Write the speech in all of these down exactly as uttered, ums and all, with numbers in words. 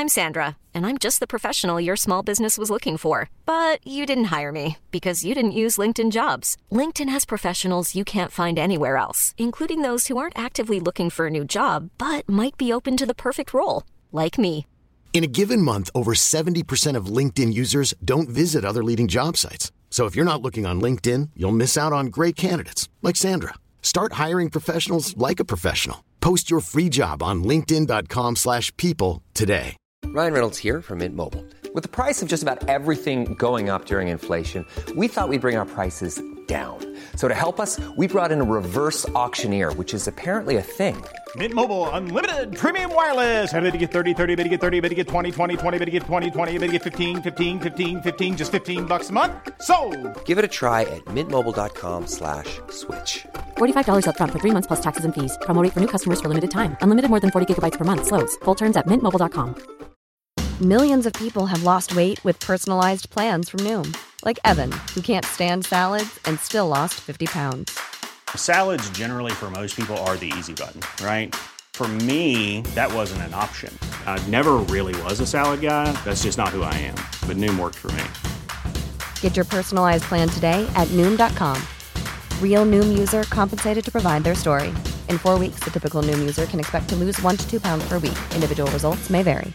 I'm Sandra, and I'm just the professional your small business was looking for. But you didn't hire me because you didn't use LinkedIn Jobs. LinkedIn has professionals you can't find anywhere else, including those who aren't actively looking for a new job, but might be open to the perfect role, like me. In a given month, over seventy percent of LinkedIn users don't visit other leading job sites. So if you're not looking on LinkedIn, you'll miss out on great candidates like Sandra. Start hiring professionals like a professional. Post your free job on linkedin dot com slash people today. Ryan Reynolds here from Mint Mobile. With the price of just about everything going up during inflation, we thought we'd bring our prices down. So to help us, we brought in a reverse auctioneer, which is apparently a thing. Mint Mobile Unlimited Premium Wireless. How to get thirty, thirty, how to get thirty, how to get twenty, twenty, twenty, how to get twenty, twenty, how to get fifteen, fifteen, fifteen, fifteen, just fifteen bucks a month? Sold! Give it a try at mintmobile.com slash switch. forty-five dollars up front for three months plus taxes and fees. Promo rate for new customers for limited time. Unlimited more than forty gigabytes per month. Slows full terms at mint mobile dot com. Millions of people have lost weight with personalized plans from Noom. Like Evan, who can't stand salads and still lost fifty pounds. Salads generally for most people are the easy button, right? For me, that wasn't an option. I never really was a salad guy. That's just not who I am. But Noom worked for me. Get your personalized plan today at Noom dot com. Real Noom user compensated to provide their story. In four weeks, the typical Noom user can expect to lose one to two pounds per week. Individual results may vary.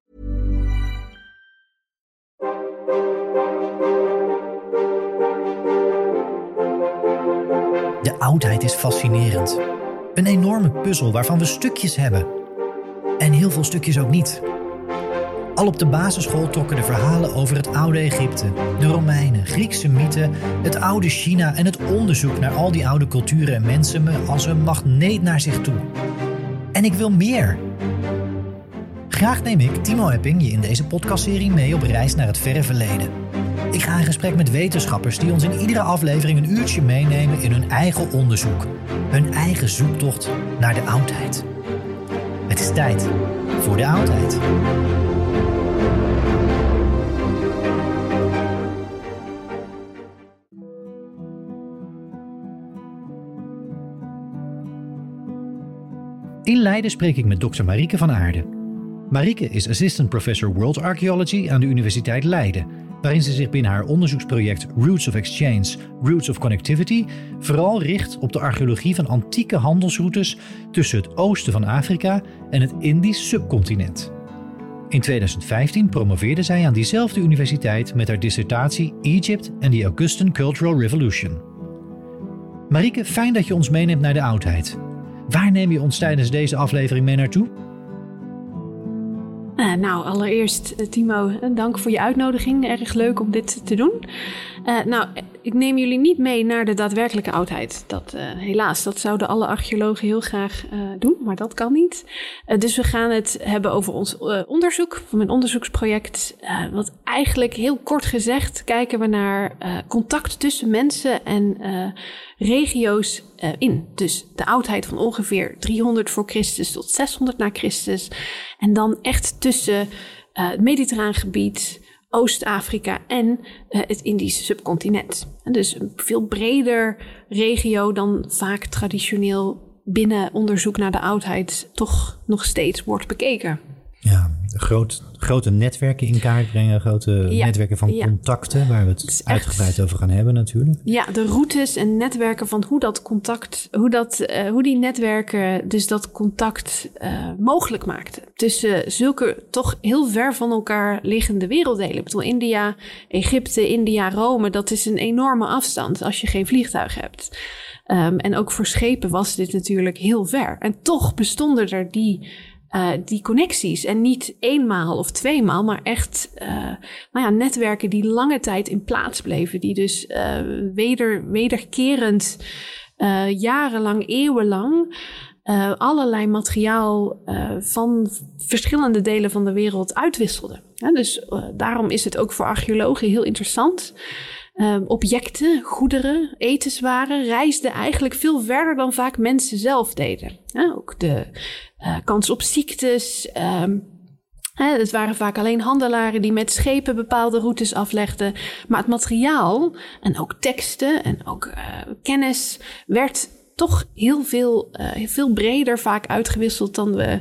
De oudheid is fascinerend. Een enorme puzzel waarvan we stukjes hebben. En heel veel stukjes ook niet. Al op de basisschool trokken de verhalen over het oude Egypte, de Romeinen, Griekse mythen, het oude China en het onderzoek naar al die oude culturen en mensen me als een magneet naar zich toe. En ik wil meer. Graag neem ik, Timo Epping, je in deze podcastserie mee op reis naar het verre verleden. Ik ga in gesprek met wetenschappers die ons in iedere aflevering een uurtje meenemen in hun eigen onderzoek. Hun eigen zoektocht naar de oudheid. Het is tijd voor de oudheid. In Leiden spreek ik met dokter Marieke van Aarde. Marieke is Assistant Professor World Archaeology aan de Universiteit Leiden, waarin ze zich binnen haar onderzoeksproject Roots of Exchange, Roots of Connectivity vooral richt op de archeologie van antieke handelsroutes tussen het oosten van Afrika en het Indisch subcontinent. In tweeduizend vijftien promoveerde zij aan diezelfde universiteit met haar dissertatie Egypt and the Augustan Cultural Revolution. Marieke, fijn dat je ons meeneemt naar de oudheid. Waar neem je ons tijdens deze aflevering mee naartoe? Uh, nou, allereerst uh, Timo, dank voor je uitnodiging. Erg leuk om dit te doen. Uh, nou, ik neem jullie niet mee naar de daadwerkelijke oudheid. Dat, uh, helaas, dat zouden alle archeologen heel graag uh, doen, maar dat kan niet. Uh, dus we gaan het hebben over ons uh, onderzoek, van mijn onderzoeksproject. Uh, wat eigenlijk heel kort gezegd kijken we naar uh, contact tussen mensen en uh, regio's uh, in. Dus de oudheid van ongeveer driehonderd voor Christus tot zeshonderd na Christus. En dan echt tussen uh, het Mediterraan gebied, Oost-Afrika en uh, het Indische subcontinent. En dus een veel breder regio dan vaak traditioneel binnen onderzoek naar de oudheid toch nog steeds wordt bekeken. Ja, groot, grote netwerken in kaart brengen, grote ja, netwerken van ja. contacten, waar we het dus uitgebreid echt over gaan hebben natuurlijk. Ja, de routes en netwerken van hoe dat contact, hoe, dat, uh, hoe die netwerken dus dat contact uh, mogelijk maakten. Tussen zulke toch heel ver van elkaar liggende werelddelen. Ik bedoel, India, Egypte, India, Rome, dat is een enorme afstand als je geen vliegtuig hebt. Um, en ook voor schepen was dit natuurlijk heel ver. En toch bestonden er die... Uh, die connecties. En niet eenmaal of tweemaal, maar echt uh, nou ja, netwerken die lange tijd in plaats bleven. Die dus uh, weder, wederkerend uh, jarenlang, eeuwenlang uh, allerlei materiaal uh, van verschillende delen van de wereld uitwisselden. Ja, dus uh, daarom is het ook voor archeologen heel interessant. Uh, objecten, goederen, etenswaren reisden eigenlijk veel verder dan vaak mensen zelf deden. Ja, ook de uh, kans op ziektes. Um, hè, het waren vaak alleen handelaren die met schepen bepaalde routes aflegden. Maar het materiaal en ook teksten en ook uh, kennis werd toch heel veel, uh, veel breder vaak uitgewisseld dan we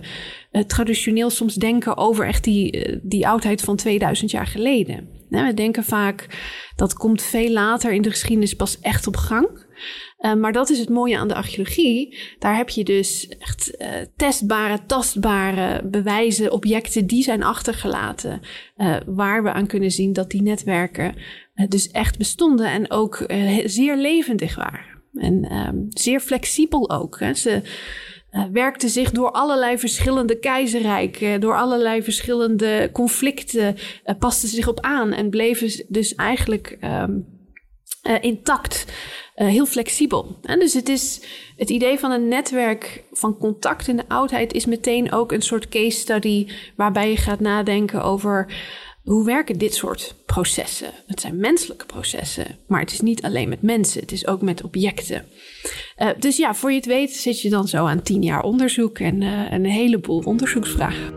uh, traditioneel soms denken over echt die, uh, die oudheid van tweeduizend jaar geleden. Nou, we denken vaak dat komt veel later in de geschiedenis pas echt op gang. Uh, maar dat is het mooie aan de archeologie. Daar heb je dus echt uh, testbare, tastbare bewijzen, objecten die zijn achtergelaten. Uh, waar we aan kunnen zien dat die netwerken uh, dus echt bestonden en ook uh, zeer levendig waren. En um, zeer flexibel ook. Hè. Ze uh, werkten zich door allerlei verschillende keizerrijken, door allerlei verschillende conflicten, uh, pasten zich op aan en bleven dus eigenlijk um, uh, intact. Uh, heel flexibel. En dus het is het idee van een netwerk van contact in de oudheid is meteen ook een soort case study waarbij je gaat nadenken over hoe werken dit soort processen. Het zijn menselijke processen, maar het is niet alleen met mensen, het is ook met objecten. Uh, dus ja, voor je het weet zit je dan zo aan tien jaar onderzoek en uh, een heleboel onderzoeksvragen.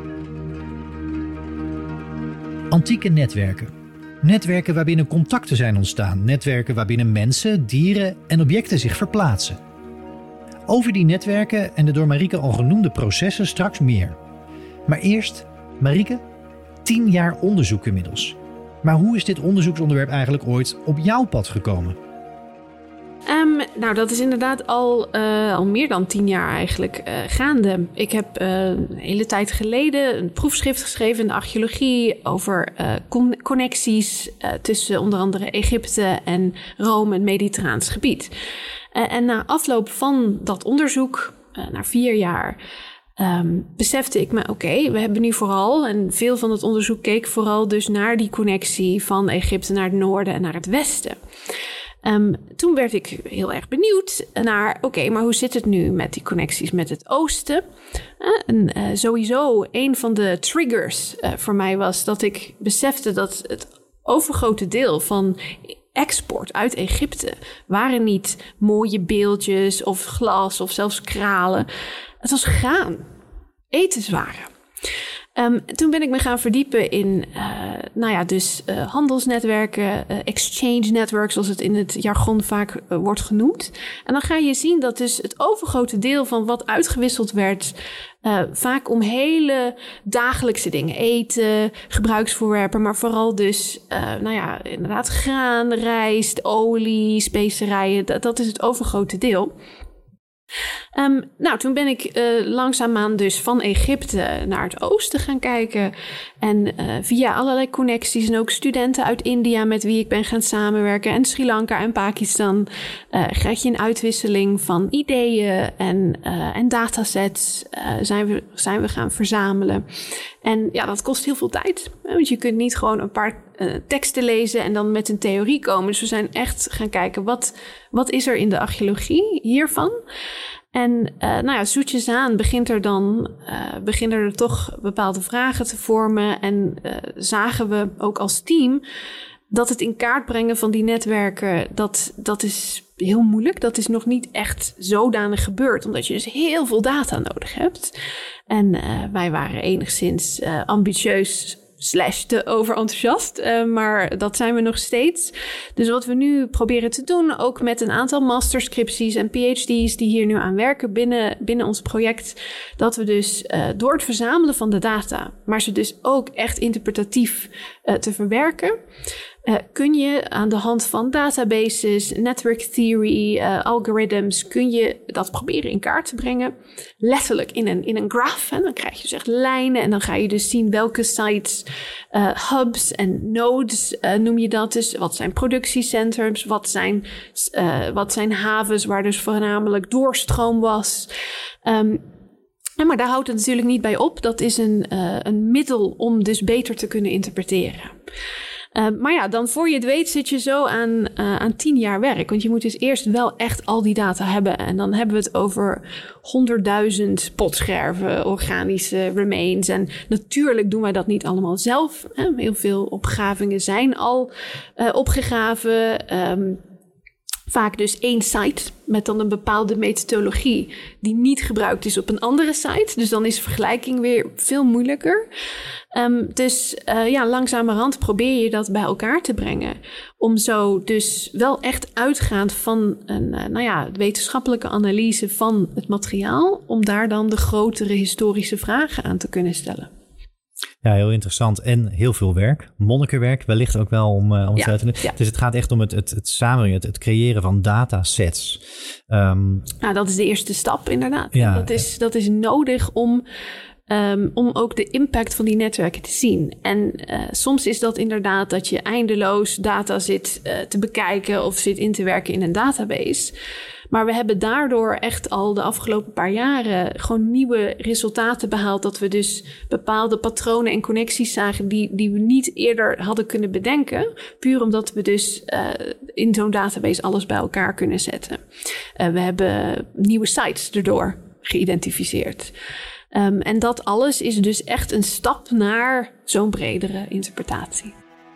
Antieke netwerken. Netwerken waarbinnen contacten zijn ontstaan. Netwerken waarbinnen mensen, dieren en objecten zich verplaatsen. Over die netwerken en de door Marieke al genoemde processen straks meer. Maar eerst, Marieke, tien jaar onderzoek inmiddels. Maar hoe is dit onderzoeksonderwerp eigenlijk ooit op jouw pad gekomen? Um, nou, dat is inderdaad al, uh, al meer dan tien jaar eigenlijk uh, gaande. Ik heb uh, een hele tijd geleden een proefschrift geschreven in de archeologie over uh, con- connecties uh, tussen onder andere Egypte en Rome, het Mediterraans gebied. Uh, en na afloop van dat onderzoek, uh, na vier jaar, um, besefte ik me, oké, okay, we hebben nu vooral, en veel van het onderzoek keek vooral dus naar die connectie van Egypte naar het noorden en naar het westen. Um, toen werd ik heel erg benieuwd naar, oké, okay, maar hoe zit het nu met die connecties met het oosten? Uh, en uh, sowieso een van de triggers uh, voor mij was dat ik besefte dat het overgrote deel van export uit Egypte waren niet mooie beeldjes of glas of zelfs kralen. Het was graan, etenswaren. Um, toen ben ik me gaan verdiepen in, uh, nou ja, dus uh, handelsnetwerken, uh, exchange networks, zoals het in het jargon vaak uh, wordt genoemd. En dan ga je zien dat dus het overgrote deel van wat uitgewisseld werd, uh, vaak om hele dagelijkse dingen, eten, gebruiksvoorwerpen, maar vooral dus, uh, nou ja, inderdaad graan, rijst, olie, specerijen, dat, dat is het overgrote deel. Um, nou, toen ben ik uh, langzaamaan dus van Egypte naar het oosten gaan kijken. En uh, via allerlei connecties en ook studenten uit India met wie ik ben gaan samenwerken. En Sri Lanka en Pakistan uh, krijg je een uitwisseling van ideeën en, uh, en datasets uh, zijn, we, zijn we gaan verzamelen. En ja, dat kost heel veel tijd. Want je kunt niet gewoon een paar uh, teksten lezen en dan met een theorie komen. Dus we zijn echt gaan kijken, wat, wat is er in de archeologie hiervan? En uh, nou ja, zoetjes aan begint er dan, uh, beginnen er toch bepaalde vragen te vormen. En uh, zagen we ook als team dat het in kaart brengen van die netwerken, dat, dat is heel moeilijk. Dat is nog niet echt zodanig gebeurd, omdat je dus heel veel data nodig hebt. En uh, wij waren enigszins uh, ambitieus slash te overenthousiast, uh, maar dat zijn we nog steeds. Dus wat we nu proberen te doen, ook met een aantal masterscripties en P H D's die hier nu aan werken binnen, binnen ons project, dat we dus uh, door het verzamelen van de data, maar ze dus ook echt interpretatief uh, te verwerken, Uh, kun je aan de hand van databases, network theory, uh, algorithms, kun je dat proberen in kaart te brengen. Letterlijk in een, in een graph. Hè? Dan krijg je dus echt lijnen en dan ga je dus zien welke sites, uh, hubs en nodes uh, noem je dat dus. Wat zijn productiecentrums, wat zijn, uh, wat zijn havens waar dus voornamelijk doorstroom was. Um, maar daar houdt het natuurlijk niet bij op. Dat is een, uh, een middel om dus beter te kunnen interpreteren. Uh, maar ja, dan voor je het weet zit je zo aan, uh, aan tien jaar werk. Want je moet dus eerst wel echt al die data hebben. En dan hebben we het over honderdduizend potscherven, organische remains. En natuurlijk doen wij dat niet allemaal zelf. Hè. Heel veel opgravingen zijn al uh, opgegraven. Um, Vaak dus één site met dan een bepaalde methodologie die niet gebruikt is op een andere site. Dus dan is vergelijking weer veel moeilijker. Um, dus uh, ja, langzamerhand probeer je dat bij elkaar te brengen. Om zo dus wel echt uitgaand van een uh, nou ja, wetenschappelijke analyse van het materiaal, om daar dan de grotere historische vragen aan te kunnen stellen. Ja, heel interessant. En heel veel werk. Monnikenwerk wellicht ook wel om, uh, om het ja, uit te doen. Ja. Dus het gaat echt om het, het, het samenbrengen, het, het creëren van datasets. Um, nou, dat is de eerste stap inderdaad. Ja, dat, is, dat is nodig om, um, om ook de impact van die netwerken te zien. En uh, soms is dat inderdaad dat je eindeloos data zit uh, te bekijken of zit in te werken in een database. Maar we hebben daardoor echt al de afgelopen paar jaren gewoon nieuwe resultaten behaald. Dat we dus bepaalde patronen en connecties zagen die, die we niet eerder hadden kunnen bedenken. Puur omdat we dus uh, in zo'n database alles bij elkaar kunnen zetten. Uh, we hebben nieuwe sites erdoor geïdentificeerd. Um, en dat alles is dus echt een stap naar zo'n bredere interpretatie.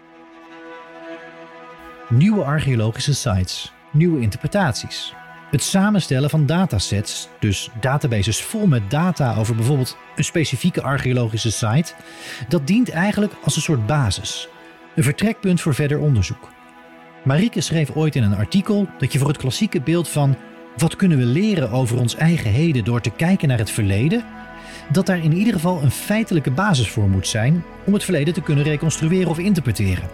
Nieuwe archeologische sites, nieuwe interpretaties. Het samenstellen van datasets, dus databases vol met data over bijvoorbeeld een specifieke archeologische site, dat dient eigenlijk als een soort basis. Een vertrekpunt voor verder onderzoek. Marieke schreef ooit in een artikel dat je voor het klassieke beeld van wat kunnen we leren over ons eigen heden door te kijken naar het verleden, dat daar in ieder geval een feitelijke basis voor moet zijn om het verleden te kunnen reconstrueren of interpreteren.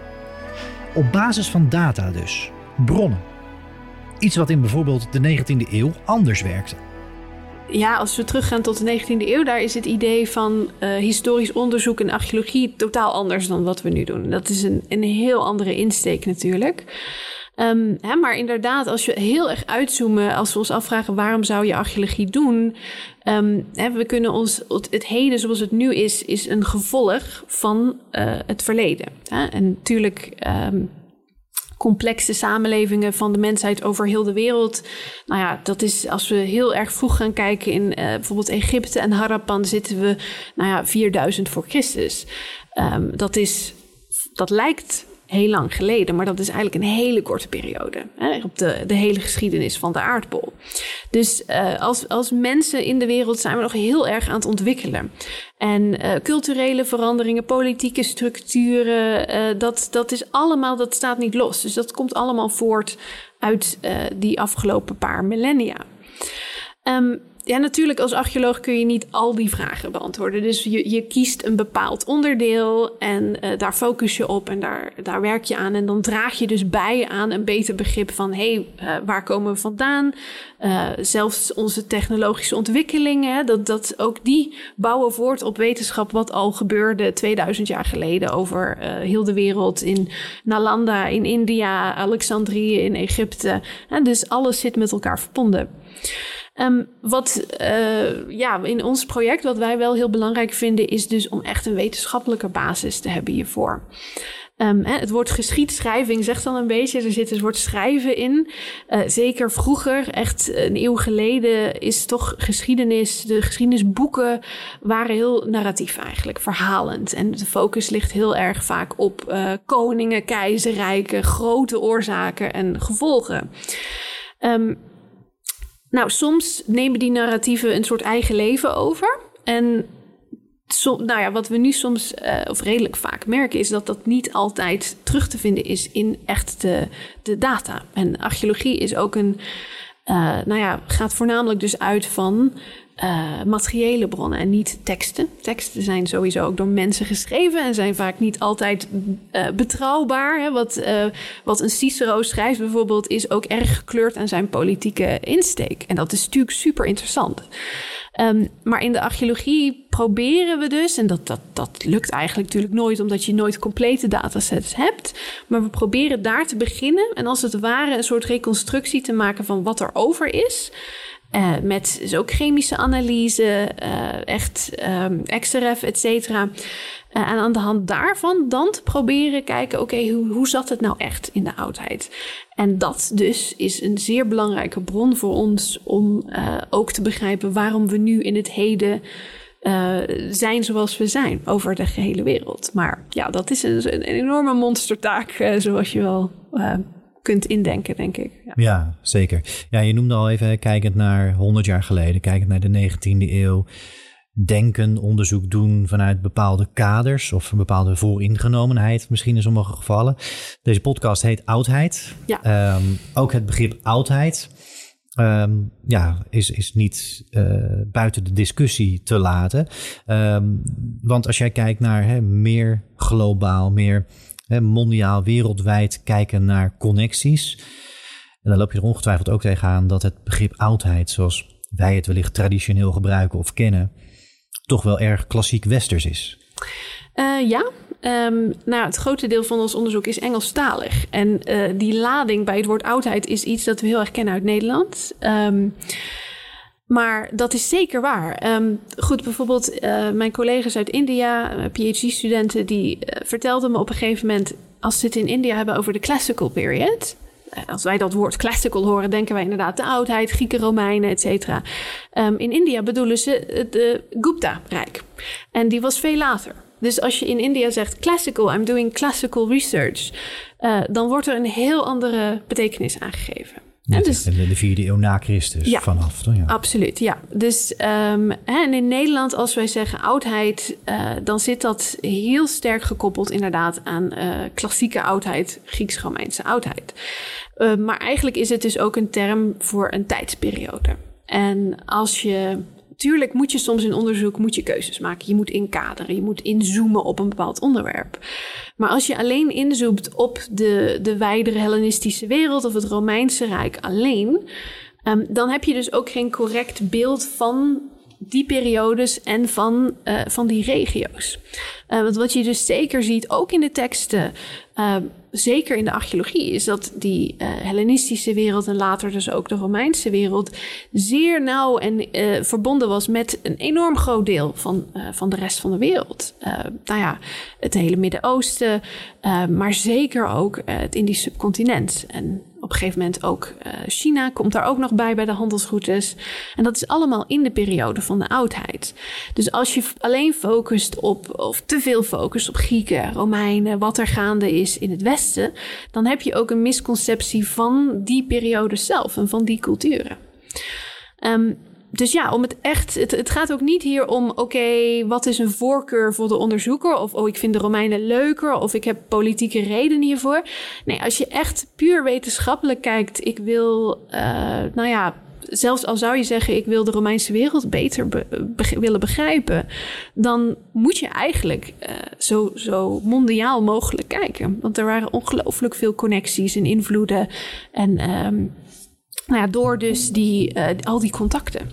Op basis van data dus, bronnen. Iets wat in bijvoorbeeld de negentiende eeuw anders werkte. Ja, als we teruggaan tot de negentiende eeuw, daar is het idee van uh, historisch onderzoek en archeologie totaal anders dan wat we nu doen. Dat is een, een heel andere insteek natuurlijk. Um, hè, maar inderdaad, als je heel erg uitzoomen, als we ons afvragen waarom zou je archeologie doen, um, hè, we kunnen ons het, het heden zoals het nu is, is een gevolg van uh, het verleden. Hè? En natuurlijk Um, complexe samenlevingen van de mensheid over heel de wereld. Nou ja, dat is als we heel erg vroeg gaan kijken in uh, bijvoorbeeld Egypte en Harappan, zitten we nou ja, vierduizend voor Christus. Um, dat is, dat lijkt heel lang geleden, maar dat is eigenlijk een hele korte periode. Hè, op de, de hele geschiedenis van de aardbol. Dus uh, als, als mensen in de wereld zijn we nog heel erg aan het ontwikkelen. En uh, culturele veranderingen, politieke structuren, uh, dat, dat is allemaal, dat staat niet los. Dus dat komt allemaal voort uit uh, die afgelopen paar millennia. Um, Ja, natuurlijk als archeoloog kun je niet al die vragen beantwoorden. Dus je, je kiest een bepaald onderdeel en uh, daar focus je op en daar, daar werk je aan. En dan draag je dus bij aan een beter begrip van, hé, hey, uh, waar komen we vandaan? Uh, zelfs onze technologische ontwikkelingen, dat, dat ook die bouwen voort op wetenschap wat al gebeurde tweeduizend jaar geleden over uh, heel de wereld. In Nalanda, in India, Alexandrië, in Egypte. En dus alles zit met elkaar verbonden. Um, wat uh, ja, in ons project, wat wij wel heel belangrijk vinden, is dus om echt een wetenschappelijke basis te hebben hiervoor. Um, hè, het woord geschiedschrijving zegt dan een beetje, er zit het woord schrijven in. Uh, zeker vroeger, echt een eeuw geleden, is toch geschiedenis, de geschiedenisboeken waren heel narratief eigenlijk, verhalend. En de focus ligt heel erg vaak op uh, koningen, keizerrijken, grote oorzaken en gevolgen. Um, Nou, soms nemen die narratieven een soort eigen leven over. En som, nou ja, wat we nu soms, uh, of redelijk vaak merken, is dat dat niet altijd terug te vinden is in echt de, de data. En archeologie is ook een, uh, nou ja, gaat voornamelijk dus uit van Uh, materiële bronnen en niet teksten. Teksten zijn sowieso ook door mensen geschreven en zijn vaak niet altijd uh, betrouwbaar. Hè. Wat, uh, wat een Cicero schrijft bijvoorbeeld is ook erg gekleurd aan zijn politieke insteek. En dat is natuurlijk super interessant. Um, maar in de archeologie proberen we dus, en dat, dat, dat lukt eigenlijk natuurlijk nooit, omdat je nooit complete datasets hebt. Maar we proberen daar te beginnen en als het ware een soort reconstructie te maken van wat er over is. Uh, met dus ook chemische analyse, uh, echt um, X R F, et cetera. Uh, en aan de hand daarvan dan te proberen kijken, oké, okay, hoe, hoe zat het nou echt in de oudheid? En dat dus is een zeer belangrijke bron voor ons om uh, ook te begrijpen waarom we nu in het heden uh, zijn zoals we zijn over de gehele wereld. Maar ja, dat is een, een enorme monstertaak, uh, zoals je wel Uh, kunt indenken, denk ik. Ja. ja, zeker. Ja, je noemde al even, kijkend naar honderd jaar geleden, kijkend naar de negentiende eeuw. denken, onderzoek doen vanuit bepaalde kaders of een bepaalde vooringenomenheid misschien in sommige gevallen. Deze podcast heet Oudheid. Ja. Um, ook het begrip oudheid um, ja, is, is niet uh, buiten de discussie te laten. Um, want als jij kijkt naar hè, meer globaal, meer hè, mondiaal, wereldwijd kijken naar connecties, en dan loop je er ongetwijfeld ook tegenaan dat het begrip oudheid, zoals wij het wellicht traditioneel gebruiken of kennen, toch wel erg klassiek westers is. Uh, ja, um, nou, het grote deel van ons onderzoek is Engelstalig. En uh, die lading bij het woord oudheid is iets dat we heel erg kennen uit Nederland. Um, maar dat is zeker waar. Um, goed, bijvoorbeeld uh, mijn collega's uit India, uh, P H D-studenten, die uh, vertelden me op een gegeven moment, als ze het in India hebben over de classical period, als wij dat woord classical horen, denken wij inderdaad de oudheid, Grieken, Romeinen, et cetera. Um, in India bedoelen ze de Gupta-rijk. En die was veel later. Dus als je in India zegt classical, I'm doing classical research, uh, dan wordt er een heel andere betekenis aangegeven. Ja, dus, de, de vierde eeuw na Christus ja, vanaf. Dan, ja. Absoluut, ja. Dus um, en in Nederland, als wij zeggen oudheid, uh, dan zit dat heel sterk gekoppeld inderdaad aan uh, klassieke oudheid, Grieks-Romeinse oudheid. Uh, maar eigenlijk is het dus ook een term voor een tijdsperiode. En als je, tuurlijk moet je soms in onderzoek moet je keuzes maken. Je moet inkaderen, je moet inzoomen op een bepaald onderwerp. Maar als je alleen inzoomt op de, de wijdere Hellenistische wereld of het Romeinse Rijk alleen, um, dan heb je dus ook geen correct beeld van die periodes en van, uh, van die regio's. Uh, want wat je dus zeker ziet, ook in de teksten, uh, zeker in de archeologie, is dat die uh, Hellenistische wereld en later dus ook de Romeinse wereld zeer nauw en uh, verbonden was met een enorm groot deel van, uh, van de rest van de wereld. Uh, nou ja, het hele Midden-Oosten, uh, maar zeker ook uh, het Indisch subcontinent. En op een gegeven moment ook uh, China komt daar ook nog bij bij de handelsroutes. En dat is allemaal in de periode van de oudheid. Dus als je alleen focust op, of te veel focust op Grieken, Romeinen, wat er gaande is in het Westen, dan heb je ook een misconceptie van die periode zelf en van die culturen. Um, Dus ja, om het echt, het, het gaat ook niet hier om, oké, okay, wat is een voorkeur voor de onderzoeker? Of, oh, ik vind de Romeinen leuker, of ik heb politieke redenen hiervoor. Nee, als je echt puur wetenschappelijk kijkt, ik wil, uh, nou ja, zelfs al zou je zeggen, ik wil de Romeinse wereld beter be, be, willen begrijpen, dan moet je eigenlijk uh, zo, zo mondiaal mogelijk kijken. Want er waren ongelooflijk veel connecties en invloeden en um, nou ja, door dus die, uh, al die contacten.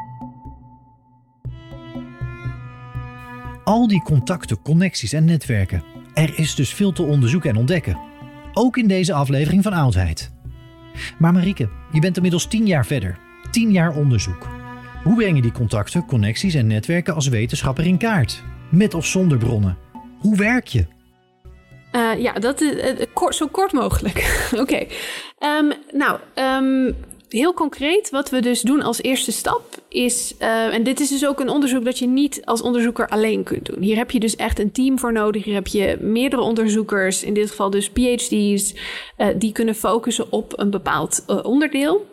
Al die contacten, connecties en netwerken. Er is dus veel te onderzoeken en ontdekken. Ook in deze aflevering van Oudheid. Maar Marieke, je bent inmiddels tien jaar verder. Tien jaar onderzoek. Hoe breng je die contacten, connecties en netwerken als wetenschapper in kaart? Met of zonder bronnen? Hoe werk je? Uh, ja, dat is uh, kort, zo kort mogelijk. Oké. Okay. Um, nou, um, heel concreet wat we dus doen als eerste stap is, uh, en dit is dus ook een onderzoek dat je niet als onderzoeker alleen kunt doen. Hier heb je dus echt een team voor nodig. Hier heb je meerdere onderzoekers, in dit geval dus P H D's, uh, die kunnen focussen op een bepaald uh, onderdeel.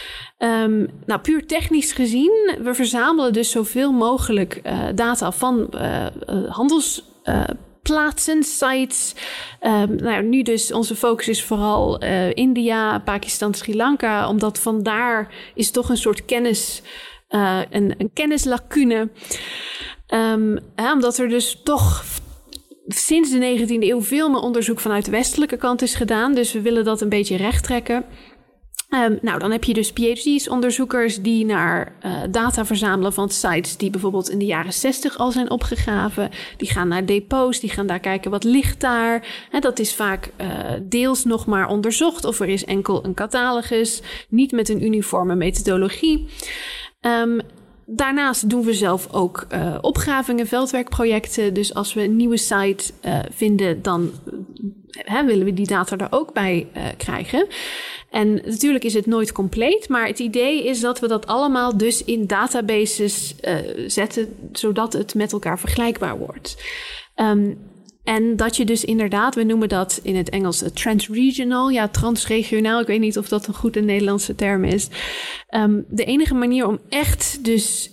Um, nou, puur technisch gezien, we verzamelen dus zoveel mogelijk uh, data van uh, uh, handels... Uh, plaatsen, sites. Um, nou, nu dus onze focus is vooral uh, India, Pakistan, Sri Lanka, omdat vandaar is toch een soort kennis, uh, een, een kennislacune. Um, ja, omdat er dus toch sinds de negentiende eeuw veel meer onderzoek vanuit de westelijke kant is gedaan. Dus we willen dat een beetje recht trekken. Um, nou, dan heb je dus P H D's, onderzoekers die naar uh, data verzamelen van sites die bijvoorbeeld in de jaren zestig al zijn opgegraven. Die gaan naar depots, die gaan daar kijken wat ligt daar. He, dat is vaak uh, deels nog maar onderzocht of er is enkel een catalogus, niet met een uniforme methodologie. Um, Daarnaast doen we zelf ook uh, opgravingen, veldwerkprojecten. Dus als we een nieuwe site uh, vinden, dan hè, willen we die data er ook bij uh, krijgen. En natuurlijk is het nooit compleet, maar het idee is dat we dat allemaal dus in databases uh, zetten, zodat het met elkaar vergelijkbaar wordt. Um, En dat je dus inderdaad, we noemen dat in het Engels transregional, ja, transregionaal. Ik weet niet of dat een goed een Nederlandse term is. Um, de enige manier om echt dus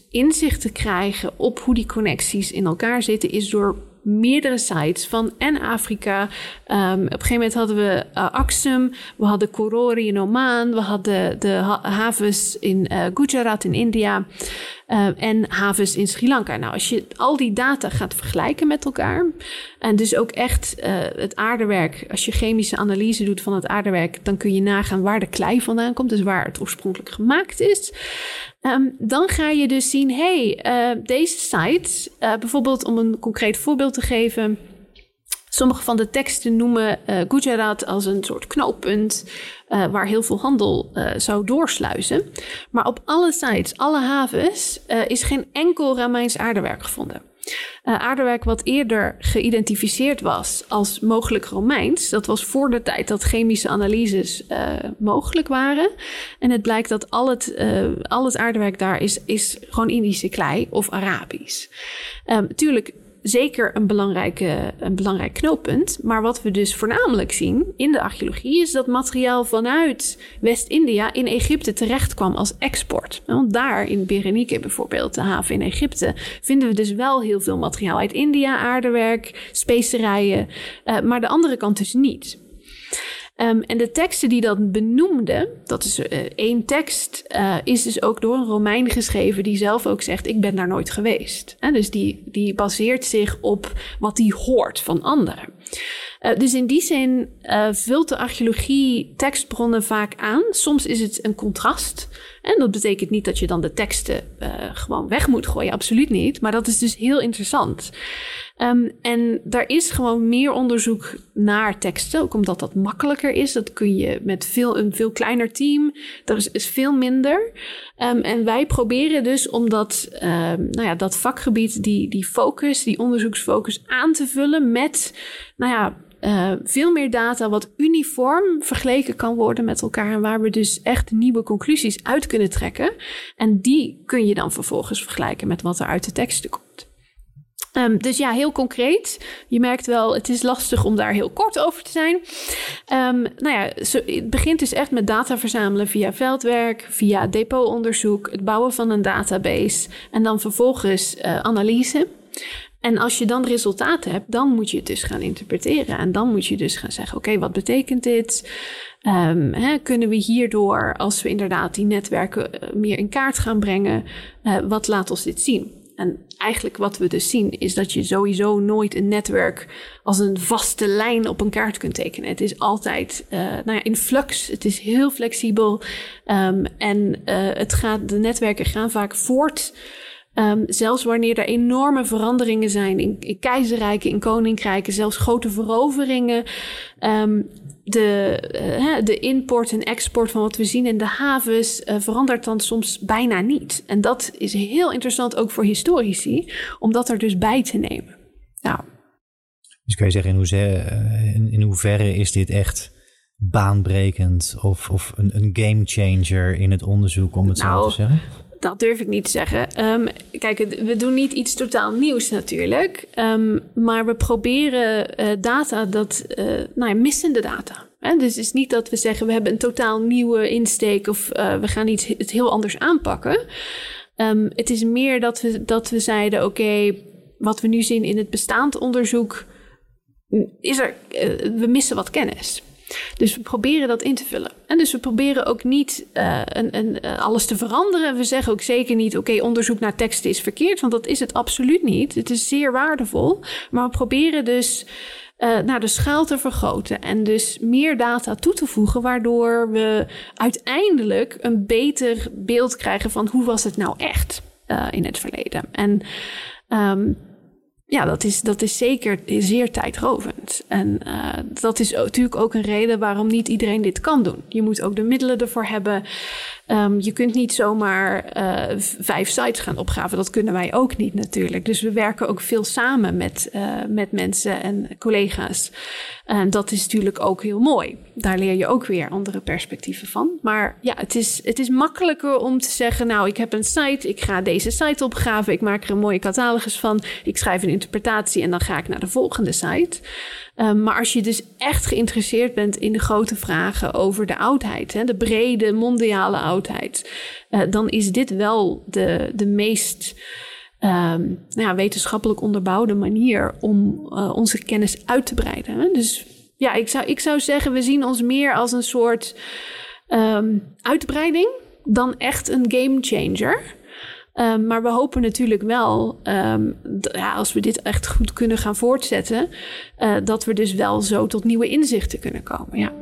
inzicht te krijgen op hoe die connecties in elkaar zitten, is door meerdere sites van en Afrika. Um, op een gegeven moment hadden we uh, Aksum, we hadden Korori in Oman, we hadden de ha- havens in uh, Gujarat in India uh, en havens in Sri Lanka. Nou, als je al die data gaat vergelijken met elkaar en dus ook echt uh, het aardewerk, als je chemische analyse doet van het aardewerk, dan kun je nagaan waar de klei vandaan komt, dus waar het oorspronkelijk gemaakt is. Um, dan ga je dus zien, hey, uh, deze sites, uh, bijvoorbeeld om een concreet voorbeeld te geven, sommige van de teksten noemen uh, Gujarat als een soort knooppunt uh, waar heel veel handel uh, zou doorsluizen. Maar op alle sites, alle havens, uh, is geen enkel Romeins aardewerk gevonden. Uh, aardewerk wat eerder geïdentificeerd was als mogelijk Romeins. Dat was voor de tijd dat chemische analyses uh, mogelijk waren. En het blijkt dat al het, uh, al het aardewerk daar is, is gewoon Indische klei of Arabisch. Um, tuurlijk zeker een, belangrijke, een belangrijk knooppunt. Maar wat we dus voornamelijk zien in de archeologie is dat materiaal vanuit West-India in Egypte terecht kwam als export. Want daar in Berenike bijvoorbeeld, de haven in Egypte, vinden we dus wel heel veel materiaal uit India, aardewerk, specerijen, uh, maar de andere kant dus niet. Um, en de teksten die dat benoemden, dat is uh, één tekst, uh, is dus ook door een Romein geschreven die zelf ook zegt, ik ben daar nooit geweest. En dus die, die baseert zich op wat hij hoort van anderen. Uh, dus in die zin uh, vult de archeologie tekstbronnen vaak aan. Soms is het een contrast. En dat betekent niet dat je dan de teksten uh, gewoon weg moet gooien. Absoluut niet. Maar dat is dus heel interessant. Um, en daar is gewoon meer onderzoek naar teksten. Ook omdat dat makkelijker is. Dat kun je met veel, een veel kleiner team. Er is, is veel minder. Um, en wij proberen dus om dat, um, nou ja, dat vakgebied, die, die focus, die onderzoeksfocus aan te vullen met, nou ja, Uh, veel meer data wat uniform vergeleken kan worden met elkaar en waar we dus echt nieuwe conclusies uit kunnen trekken. En die kun je dan vervolgens vergelijken met wat er uit de teksten komt. Um, dus ja, heel concreet. Je merkt wel, het is lastig om daar heel kort over te zijn. Um, nou ja, zo, het begint dus echt met data verzamelen via veldwerk, via depotonderzoek, het bouwen van een database en dan vervolgens uh, analyse. En als je dan resultaten hebt, dan moet je het dus gaan interpreteren. En dan moet je dus gaan zeggen, oké, okay, wat betekent dit? Um, hè, kunnen we hierdoor, als we inderdaad die netwerken meer in kaart gaan brengen, uh, wat laat ons dit zien? En eigenlijk wat we dus zien is dat je sowieso nooit een netwerk als een vaste lijn op een kaart kunt tekenen. Het is altijd uh, nou ja, in flux, het is heel flexibel. Um, en uh, het gaat, de netwerken gaan vaak voort. Um, zelfs wanneer er enorme veranderingen zijn in, in keizerrijken, in koninkrijken, zelfs grote veroveringen. Um, de, uh, de import en export van wat we zien in de havens uh, verandert dan soms bijna niet. En dat is heel interessant ook voor historici, om dat er dus bij te nemen. Nou. Dus kan je zeggen, in hoeverre, in, in hoeverre is dit echt baanbrekend of, of een, een game changer in het onderzoek, om het nou, zo te zeggen? Dat durf ik niet te zeggen. Um, kijk, we doen niet iets totaal nieuws natuurlijk. Um, maar we proberen uh, data dat, uh, nou ja, missende data. Hè? Dus het is niet dat we zeggen, we hebben een totaal nieuwe insteek of uh, we gaan iets het heel anders aanpakken. Um, het is meer dat we, dat we zeiden, oké, okay, wat we nu zien in het bestaand onderzoek, is er, uh, we missen wat kennis. Dus we proberen dat in te vullen. En dus we proberen ook niet uh, een, een, uh, alles te veranderen. We zeggen ook zeker niet, oké, okay, onderzoek naar teksten is verkeerd. Want dat is het absoluut niet. Het is zeer waardevol. Maar we proberen dus uh, naar de schaal te vergroten. En dus meer data toe te voegen. Waardoor we uiteindelijk een beter beeld krijgen van hoe was het nou echt uh, in het verleden. En um, Ja, dat is, dat is zeker zeer tijdrovend. En uh, dat is ook, natuurlijk ook een reden waarom niet iedereen dit kan doen. Je moet ook de middelen ervoor hebben. Um, je kunt niet zomaar uh, vijf sites gaan opgraven. Dat kunnen wij ook niet natuurlijk. Dus we werken ook veel samen met, uh, met mensen en collega's. En dat is natuurlijk ook heel mooi. Daar leer je ook weer andere perspectieven van. Maar ja, het is, het is makkelijker om te zeggen, nou, ik heb een site, ik ga deze site opgraven, ik maak er een mooie catalogus van, ik schrijf een interpretatie en dan ga ik naar de volgende site. Um, maar als je dus echt geïnteresseerd bent in de grote vragen over de oudheid, hè, de brede mondiale oudheid, oudheid, uh, dan is dit wel de, de meest um, nou ja, wetenschappelijk onderbouwde manier om uh, onze kennis uit te breiden. Hè? Dus ja, ik zou, ik zou zeggen, we zien ons meer als een soort um, uitbreiding dan echt een game changer. Um, maar we hopen natuurlijk wel, um, d- ja, als we dit echt goed kunnen gaan voortzetten, uh, dat we dus wel zo tot nieuwe inzichten kunnen komen. Ja.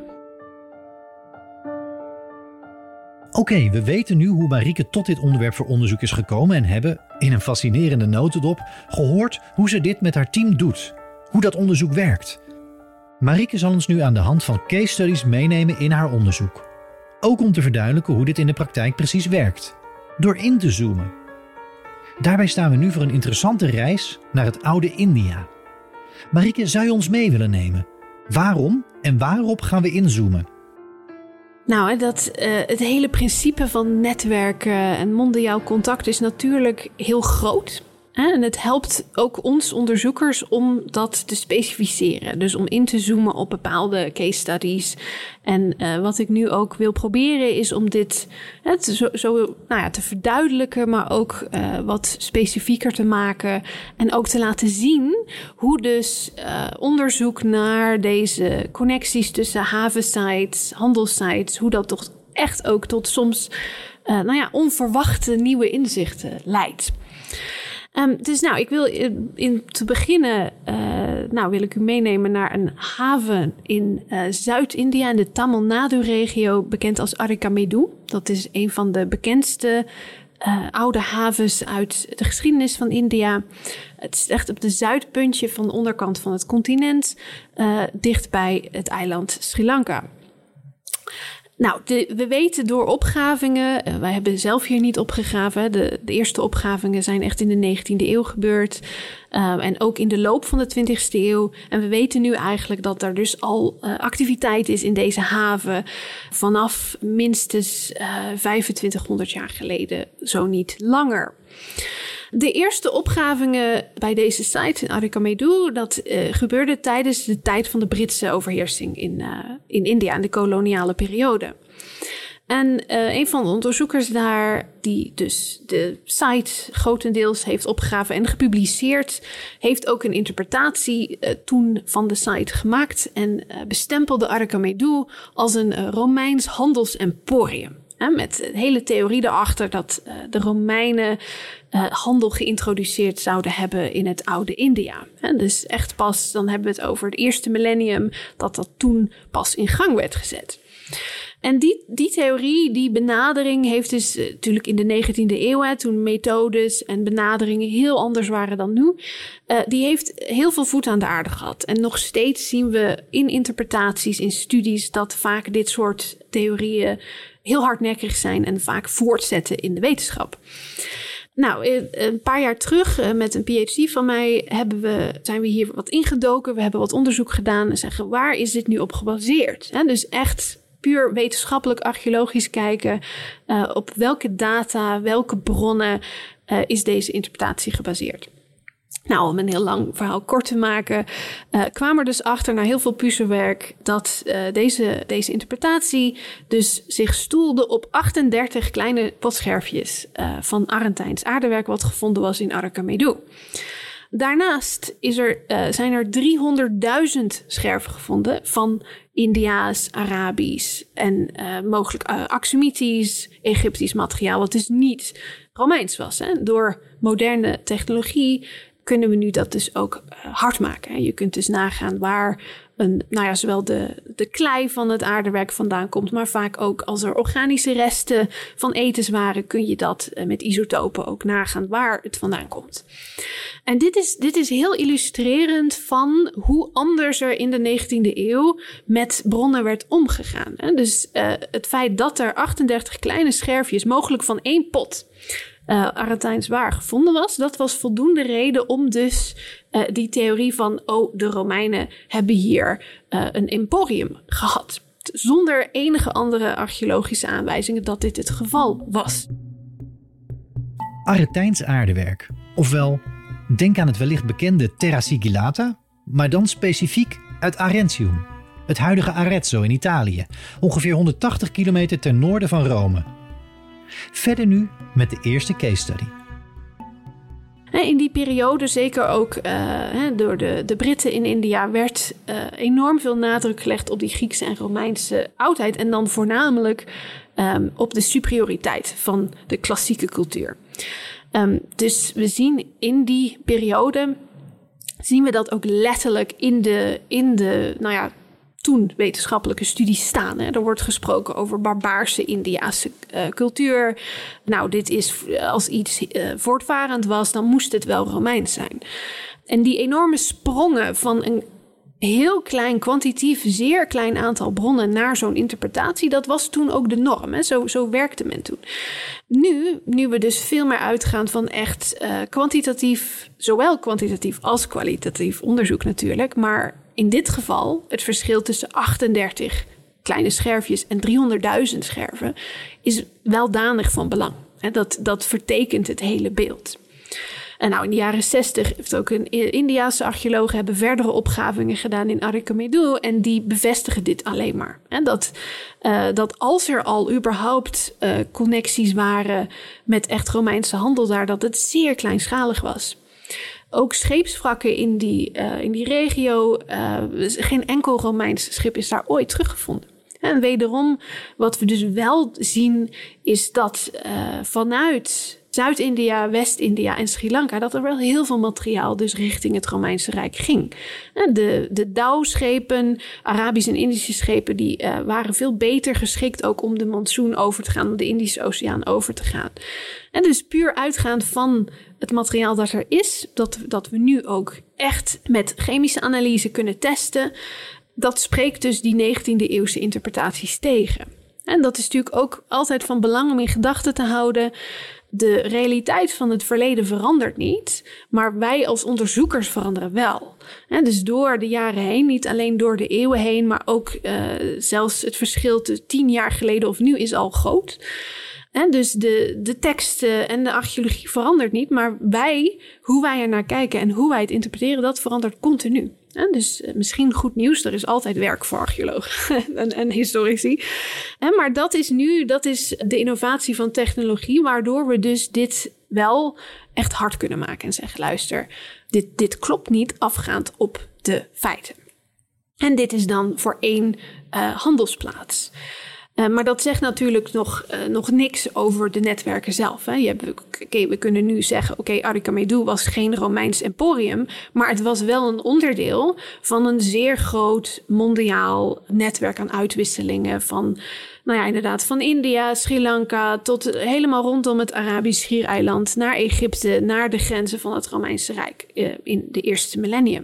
Oké, okay, we weten nu hoe Marieke tot dit onderwerp voor onderzoek is gekomen en hebben, in een fascinerende notendop, gehoord hoe ze dit met haar team doet. Hoe dat onderzoek werkt. Marieke zal ons nu aan de hand van case studies meenemen in haar onderzoek. Ook om te verduidelijken hoe dit in de praktijk precies werkt. Door in te zoomen. Daarbij staan we nu voor een interessante reis naar het oude India. Marieke, zou je ons mee willen nemen? Waarom en waarop gaan we inzoomen? Nou, dat, uh, het hele principe van netwerken en mondiaal contact is natuurlijk heel groot. Hè? En het helpt ook ons onderzoekers om dat te specificeren. Dus om in te zoomen op bepaalde case studies. En uh, wat ik nu ook wil proberen is om dit hè, te, zo, zo nou ja, te verduidelijken, maar ook uh, wat specifieker te maken. En ook te laten zien hoe dus uh, onderzoek naar deze connecties tussen havensites, handelssites, hoe dat toch echt ook tot soms uh, nou ja, onverwachte nieuwe inzichten leidt. Um, dus nou, ik wil in, in te beginnen, uh, nou wil ik u meenemen naar een haven in uh, Zuid-India, in de Tamil Nadu-regio, bekend als Arikamedu. Dat is een van de bekendste uh, oude havens uit de geschiedenis van India. Het is echt op de zuidpuntje van de onderkant van het continent, uh, dicht bij het eiland Sri Lanka. Nou, de, we weten door opgravingen, uh, wij hebben zelf hier niet opgegraven. De, de eerste opgravingen zijn echt in de negentiende eeuw gebeurd. Uh, en ook in de loop van de twintigste eeuw. En we weten nu eigenlijk dat er dus al uh, activiteit is in deze haven vanaf minstens uh, vijfentwintighonderd jaar geleden, zo niet langer. De eerste opgravingen bij deze site in Arikamedu, dat uh, gebeurde tijdens de tijd van de Britse overheersing in, uh, in India, in de koloniale periode. En uh, een van de onderzoekers daar, die dus de site grotendeels heeft opgegraven en gepubliceerd, heeft ook een interpretatie uh, toen van de site gemaakt en uh, bestempelde Arikamedu als een uh, Romeins handelsemporium. Hè, met de hele theorie erachter dat uh, de Romeinen uh, handel geïntroduceerd zouden hebben in het oude India. En dus echt pas, dan hebben we het over het eerste millennium, dat dat toen pas in gang werd gezet. En die, die theorie, die benadering heeft dus uh, natuurlijk in de negentiende eeuw, hè, toen methodes en benaderingen heel anders waren dan nu, uh, die heeft heel veel voet aan de aarde gehad. En nog steeds zien we in interpretaties, in studies, dat vaak dit soort theorieën heel hardnekkig zijn en vaak voortzetten in de wetenschap. Nou, een paar jaar terug met een P H D van mij hebben we, zijn we hier wat ingedoken. We hebben wat onderzoek gedaan en zeggen, waar is dit nu op gebaseerd? He, dus echt puur wetenschappelijk, archeologisch kijken. Uh, op welke data, welke bronnen uh, is deze interpretatie gebaseerd? Nou, om een heel lang verhaal kort te maken, uh, kwamen er dus achter na heel veel puzzelwerk dat uh, deze, deze interpretatie dus zich stoelde op achtendertig kleine potscherfjes uh, van Argentijns aardewerk wat gevonden was in Arikamedu. Daarnaast is er, uh, zijn er driehonderdduizend scherven gevonden van Indiaas, Arabisch en uh, mogelijk uh, Axumitisch, Egyptisch materiaal, wat dus niet Romeins was. Hè. Door moderne technologie kunnen we nu dat dus ook uh, hard maken. Je kunt dus nagaan waar een, nou ja, zowel de, de klei van het aardewerk vandaan komt, maar vaak ook als er organische resten van etenswaren, kun je dat uh, met isotopen ook nagaan waar het vandaan komt. En dit is, dit is heel illustrerend van hoe anders er in de negentiende eeuw met bronnen werd omgegaan. Dus uh, het feit dat er achtendertig kleine scherfjes, mogelijk van één pot, Uh, Argentijns waar gevonden was, dat was voldoende reden om dus uh, die theorie van, oh, de Romeinen hebben hier uh, een emporium gehad. Zonder enige andere archeologische aanwijzingen dat dit het geval was. Argentijns aardewerk, ofwel denk aan het wellicht bekende Terra Sigillata, maar dan specifiek uit Arentium, het huidige Arezzo in Italië, ongeveer honderdtachtig kilometer ten noorden van Rome. Verder nu met de eerste case study. In die periode, zeker ook uh, door de, de Britten in India, werd uh, enorm veel nadruk gelegd op die Griekse en Romeinse oudheid. En dan voornamelijk um, op de superioriteit van de klassieke cultuur. Um, dus we zien in die periode, zien we dat ook letterlijk in de, in de nou ja, toen wetenschappelijke studies staan. Hè. Er wordt gesproken over barbaarse Indiase uh, cultuur. Nou, dit is, als iets uh, voortvarend was, dan moest het wel Romeins zijn. En die enorme sprongen van een heel klein, kwantitatief, zeer klein aantal bronnen naar zo'n interpretatie, dat was toen ook de norm. Hè. Zo, zo werkte men toen. Nu, nu we dus veel meer uitgaan van echt uh, kwantitatief, zowel kwantitatief als kwalitatief onderzoek natuurlijk, maar in dit geval het verschil tussen achtendertig kleine scherfjes en driehonderdduizend scherven is weldadig van belang. Hè. Dat, dat vertekent het hele beeld. En nou, in de jaren zestig heeft ook een Indiase archeologen hebben verdere opgravingen gedaan in Arikamedu en die bevestigen dit alleen maar. En dat, uh, dat als er al überhaupt uh, connecties waren met echt Romeinse handel daar, dat het zeer kleinschalig was. Ook scheepswrakken in die, uh, in die regio, uh, geen enkel Romeins schip is daar ooit teruggevonden. En wederom, wat we dus wel zien, is dat uh, vanuit Zuid-India, West-India en Sri Lanka, dat er wel heel veel materiaal dus richting het Romeinse Rijk ging. De, de Douw-schepen, Arabische en Indische schepen, die uh, waren veel beter geschikt ook om de monsoon over te gaan, om de Indische Oceaan over te gaan. En dus puur uitgaand van het materiaal dat er is, dat, dat we nu ook echt met chemische analyse kunnen testen, dat spreekt dus die negentiende eeuwse interpretaties tegen. En dat is natuurlijk ook altijd van belang om in gedachten te houden. De realiteit van het verleden verandert niet, maar wij als onderzoekers veranderen wel. En dus door de jaren heen, niet alleen door de eeuwen heen, maar ook uh, zelfs het verschil tussen tien jaar geleden of nu is al groot. En dus de, de teksten en de archeologie verandert niet, maar wij, hoe wij er naar kijken en hoe wij het interpreteren, dat verandert continu. En dus uh, misschien goed nieuws, er is altijd werk voor archeologen en, en historici. En maar dat is nu, dat is de innovatie van technologie, waardoor we dus dit wel echt hard kunnen maken en zeggen, luister, dit, dit klopt niet afgaand op de feiten. En dit is dan voor één uh, handelsplaats. Uh, maar dat zegt natuurlijk nog, uh, nog niks over de netwerken zelf. Hè. Je hebt, okay, we kunnen nu zeggen, oké, okay, Arikamedu was geen Romeins emporium, maar het was wel een onderdeel van een zeer groot mondiaal netwerk aan uitwisselingen van, nou ja, inderdaad, van India, Sri Lanka tot helemaal rondom het Arabisch Schiereiland naar Egypte, naar de grenzen van het Romeinse Rijk uh, in de eerste millennium.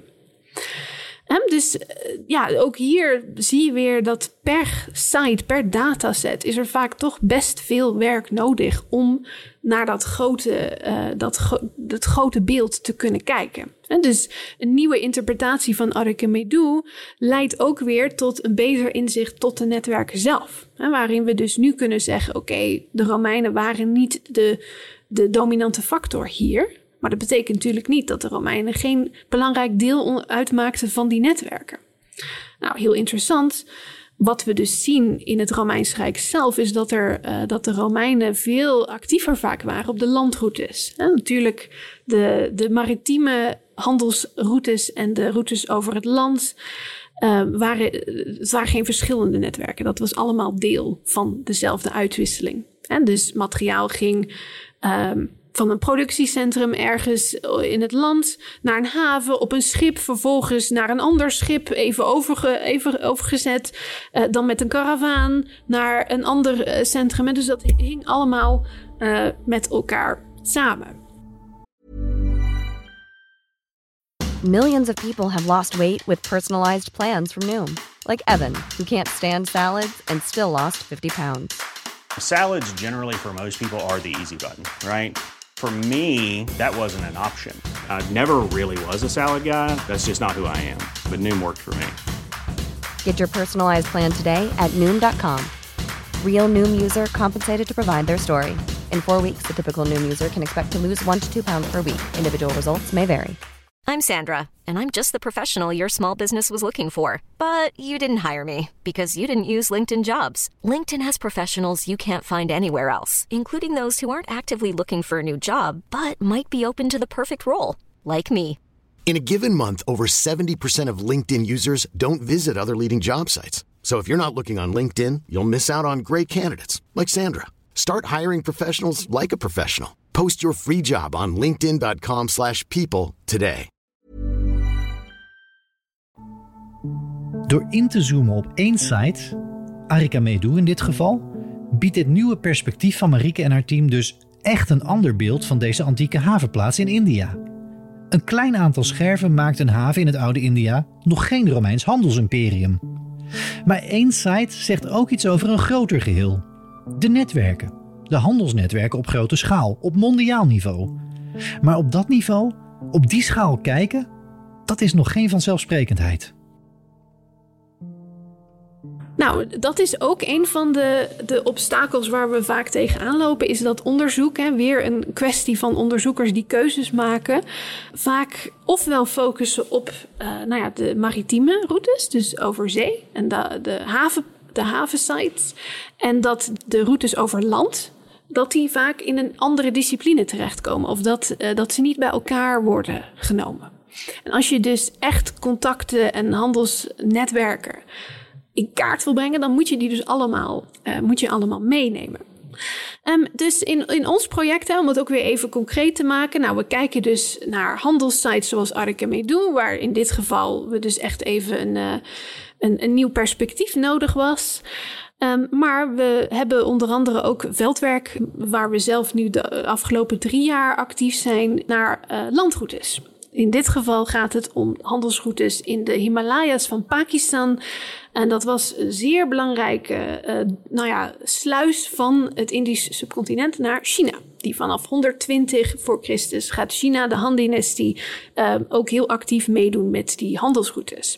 En dus ja, ook hier zie je weer dat per site, per dataset is er vaak toch best veel werk nodig om naar dat grote, uh, dat, gro- dat grote beeld te kunnen kijken. En dus een nieuwe interpretatie van Arikamedu leidt ook weer tot een beter inzicht tot de netwerken zelf. Hè, waarin we dus nu kunnen zeggen, oké, okay, de Romeinen waren niet de, de dominante factor hier. Maar dat betekent natuurlijk niet dat de Romeinen geen belangrijk deel uitmaakten van die netwerken. Nou, heel interessant. Wat we dus zien in het Romeins Rijk zelf is dat, er, uh, dat de Romeinen veel actiever vaak waren op de landroutes. En natuurlijk de, de maritieme handelsroutes en de routes over het land uh, waren, het waren geen verschillende netwerken. Dat was allemaal deel van dezelfde uitwisseling. En dus materiaal ging Um, van een productiecentrum ergens in het land naar een haven, op een schip, vervolgens naar een ander schip, even, overge, even overgezet, uh, dan met een karavaan naar een ander uh, centrum. En dus dat hing allemaal uh, met elkaar samen. Millions of people have lost weight with personalized plans from Noom. Like Evan, who can't stand salads and still lost fifty pounds. Salads generally for most people are the easy button, right? For me, that wasn't an option. I never really was a salad guy. That's just not who I am. But Noom worked for me. Get your personalized plan today at Noom dot com. Real Noom user compensated to provide their story. In four weeks, the typical Noom user can expect to lose one to two pounds per week. Individual results may vary. I'm Sandra, and I'm just the professional your small business was looking for. But you didn't hire me because you didn't use LinkedIn Jobs. LinkedIn has professionals you can't find anywhere else, including those who aren't actively looking for a new job, but might be open to the perfect role, like me. In a given month, over seventy percent of LinkedIn users don't visit other leading job sites. So if you're not looking on LinkedIn, you'll miss out on great candidates like Sandra. Start hiring professionals like a professional. Post your free job on linkedin.com slash people today. Door in te zoomen op één site, Arica Medu in dit geval, biedt dit nieuwe perspectief van Marieke en haar team dus echt een ander beeld van deze antieke havenplaats in India. Een klein aantal scherven maakt een haven in het oude India nog geen Romeins handelsimperium. Maar één site zegt ook iets over een groter geheel. De netwerken, de handelsnetwerken op grote schaal, op mondiaal niveau. Maar op dat niveau, op die schaal kijken, dat is nog geen vanzelfsprekendheid. Nou, dat is ook een van de, de obstakels waar we vaak tegenaan lopen, is dat onderzoek, hè, weer een kwestie van onderzoekers die keuzes maken, vaak ofwel focussen op uh, nou ja, de maritieme routes, dus over zee en de, de, haven, de havensites, en dat de routes over land, dat die vaak in een andere discipline terechtkomen of dat, uh, dat ze niet bij elkaar worden genomen. En als je dus echt contacten en handelsnetwerken in kaart wil brengen, dan moet je die dus allemaal, uh, moet je allemaal meenemen. Um, dus in, in ons project, hè, om het ook weer even concreet te maken, nou, we kijken dus naar handelssites zoals Arica Medu, waar in dit geval we dus echt even een, uh, een, een nieuw perspectief nodig was. Um, maar we hebben onder andere ook veldwerk, waar we zelf nu de afgelopen drie jaar actief zijn, naar uh, landroutes. In dit geval gaat het om handelsroutes in de Himalaya's van Pakistan. En dat was een zeer belangrijke uh, nou ja, sluis van het Indische subcontinent naar China. Die vanaf honderdtwintig voor Christus gaat China, de Han-dynastie, uh, ook heel actief meedoen met die handelsroutes.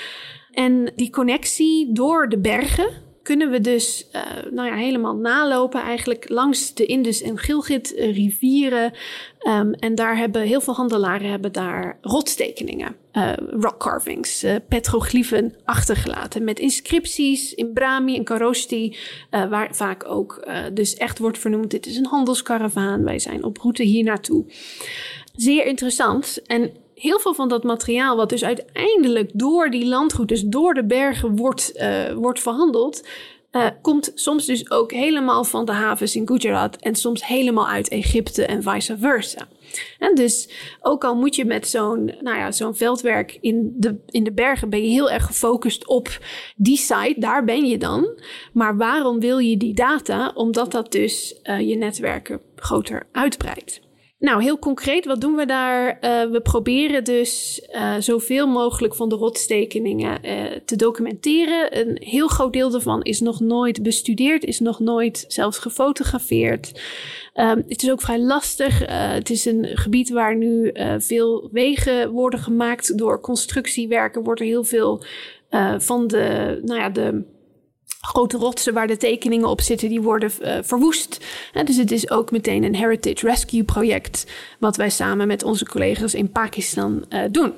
En die connectie door de bergen kunnen we dus uh, nou ja, helemaal nalopen eigenlijk langs de Indus en Gilgit uh, rivieren. Um, en daar hebben heel veel handelaren hebben daar rotstekeningen, uh, rock carvings, uh, petroglyphen achtergelaten met inscripties in Brahmi en Kharoshthi, uh, waar vaak ook uh, dus echt wordt vernoemd, dit is een handelskaravaan, wij zijn op route hier naartoe. Zeer interessant. En heel veel van dat materiaal wat dus uiteindelijk door die landroutes, door de bergen wordt, uh, wordt verhandeld, uh, komt soms dus ook helemaal van de havens in Gujarat en soms helemaal uit Egypte en vice versa. En dus ook al moet je met zo'n, nou ja, zo'n veldwerk in de, in de bergen, ben je heel erg gefocust op die site, daar ben je dan. Maar waarom wil je die data? Omdat dat dus uh, je netwerken groter uitbreidt. Nou, heel concreet, wat doen we daar? Uh, we proberen dus uh, zoveel mogelijk van de rotstekeningen uh, te documenteren. Een heel groot deel daarvan is nog nooit bestudeerd, is nog nooit zelfs gefotografeerd. Um, het is ook vrij lastig. Uh, het is een gebied waar nu uh, veel wegen worden gemaakt. Door constructiewerken wordt er heel veel uh, van de, nou ja, de grote rotsen waar de tekeningen op zitten, die worden uh, verwoest. En dus het is ook meteen een heritage rescue project, wat wij samen met onze collega's in Pakistan uh, doen.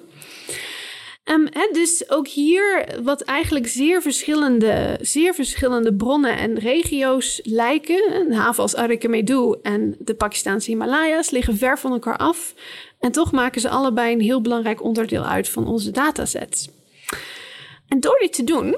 Um, hè, dus ook hier, wat eigenlijk zeer verschillende, zeer verschillende bronnen en regio's lijken. Een haven als Arica Medu en de Pakistanse Himalaya's liggen ver van elkaar af. En toch maken ze allebei een heel belangrijk onderdeel uit van onze datasets. En door dit te doen,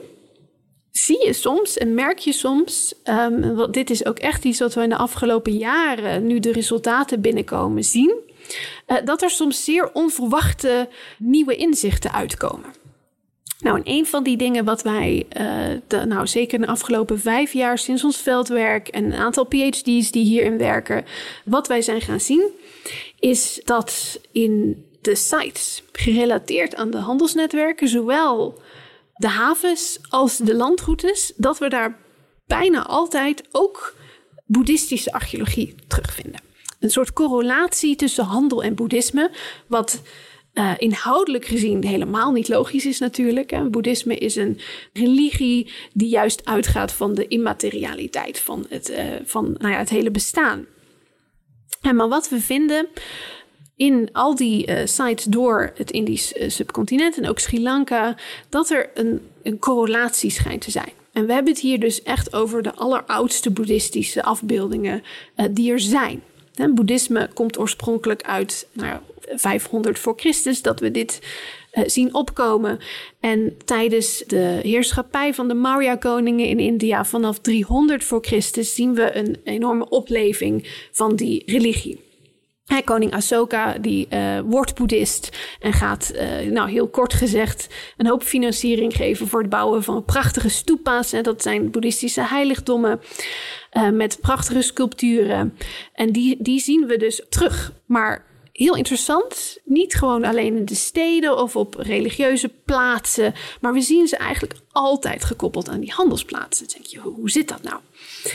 zie je soms en merk je soms, um, want dit is ook echt iets wat we in de afgelopen jaren, nu de resultaten binnenkomen, zien, uh, dat er soms zeer onverwachte nieuwe inzichten uitkomen. Nou, en een van die dingen wat wij, uh, de, nou zeker de afgelopen vijf jaar sinds ons veldwerk en een aantal P H D's die hierin werken, wat wij zijn gaan zien, is dat in de sites gerelateerd aan de handelsnetwerken, zowel de havens als de landroutes, dat we daar bijna altijd ook boeddhistische archeologie terugvinden. Een soort correlatie tussen handel en boeddhisme, wat uh, inhoudelijk gezien helemaal niet logisch is natuurlijk. Hè. Boeddhisme is een religie die juist uitgaat van de immaterialiteit van het, uh, van, nou ja, het hele bestaan. En maar wat we vinden in al die uh, sites door het Indisch uh, subcontinent en ook Sri Lanka, dat er een, een correlatie schijnt te zijn. En we hebben het hier dus echt over de alleroudste boeddhistische afbeeldingen uh, die er zijn. En boeddhisme komt oorspronkelijk uit nou, vijfhonderd voor Christus, dat we dit uh, zien opkomen. En tijdens de heerschappij van de Maurya-koningen in India vanaf driehonderd voor Christus zien we een enorme opleving van die religie. He, koning Asoka die uh, wordt boeddhist en gaat, uh, nou heel kort gezegd, een hoop financiering geven voor het bouwen van prachtige stupa's. En dat zijn boeddhistische heiligdommen uh, met prachtige sculpturen. En die, die zien we dus terug. Maar heel interessant, niet gewoon alleen in de steden of op religieuze plaatsen, maar we zien ze eigenlijk altijd gekoppeld aan die handelsplaatsen. Dan denk je, hoe zit dat nou?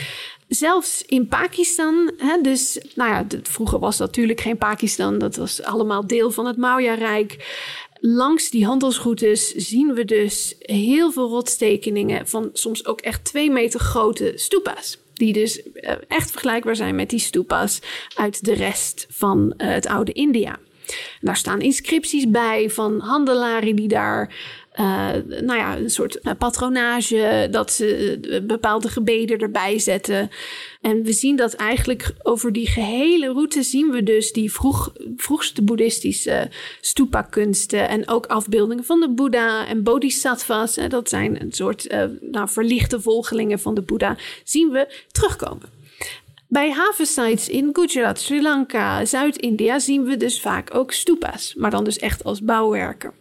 Zelfs in Pakistan, hè, dus nou ja, de, vroeger was dat natuurlijk geen Pakistan, dat was allemaal deel van het Maurya-rijk. Langs die handelsroutes zien we dus heel veel rotstekeningen van soms ook echt twee meter grote stupa's. Die dus uh, echt vergelijkbaar zijn met die stupa's uit de rest van uh, het oude India. En daar staan inscripties bij van handelaren die daar Uh, nou ja, een soort uh, patronage, dat ze uh, bepaalde gebeden erbij zetten. En we zien dat eigenlijk over die gehele route zien we dus die vroeg, vroegste boeddhistische stupa-kunsten en ook afbeeldingen van de Boeddha en bodhisattvas. Uh, dat zijn een soort uh, nou, verlichte volgelingen van de Boeddha, zien we terugkomen. Bij havensites in Gujarat, Sri Lanka, Zuid-India zien we dus vaak ook stupa's, maar dan dus echt als bouwwerken.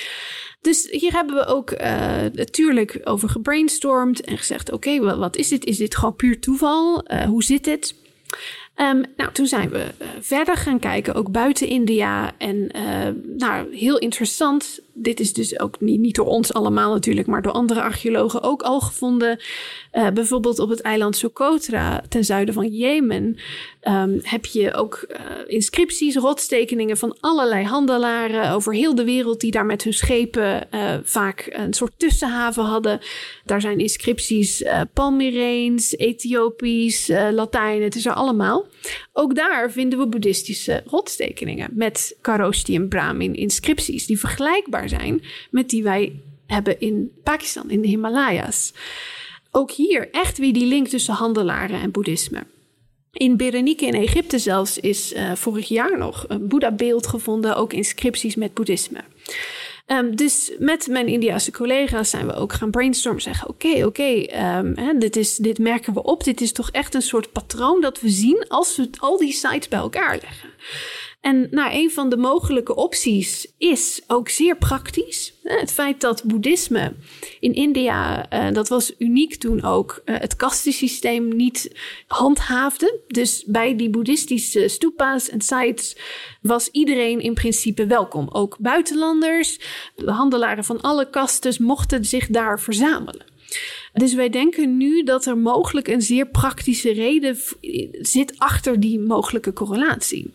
Dus hier hebben we ook uh, natuurlijk over gebrainstormd en gezegd, oké, okay, wat is dit? Is dit gewoon puur toeval? Uh, hoe zit dit? Um, nou, toen zijn we uh, verder gaan kijken, ook buiten India. En uh, nou, heel interessant. Dit is dus ook niet, niet door ons allemaal natuurlijk, maar door andere archeologen ook al gevonden. Uh, bijvoorbeeld op het eiland Socotra, ten zuiden van Jemen, um, heb je ook uh, inscripties, rotstekeningen van allerlei handelaren over heel de wereld die daar met hun schepen uh, vaak een soort tussenhaven hadden. Daar zijn inscripties uh, Palmyreens, Ethiopisch, uh, Latijn, het is er allemaal. Ook daar vinden we boeddhistische rotstekeningen met Kharoshthi Brahmin inscripties die vergelijkbaar zijn met die wij hebben in Pakistan, in de Himalaya's. Ook hier echt weer die link tussen handelaren en boeddhisme. In Berenike in Egypte zelfs is uh, vorig jaar nog een Boeddha-beeld gevonden, ook inscripties met boeddhisme. Um, dus met mijn Indiase collega's zijn we ook gaan brainstormen. Zeggen, oké, okay, oké, okay, um, dit, is, dit merken we op. Dit is toch echt een soort patroon dat we zien als we al die sites bij elkaar leggen. En nou, een van de mogelijke opties is ook zeer praktisch. Het feit dat boeddhisme in India, uh, dat was uniek toen ook, uh, het kastensysteem niet handhaafde. Dus bij die boeddhistische stupa's en sites was iedereen in principe welkom. Ook buitenlanders, de handelaren van alle kastes mochten zich daar verzamelen. Dus wij denken nu dat er mogelijk een zeer praktische reden zit achter die mogelijke correlatie.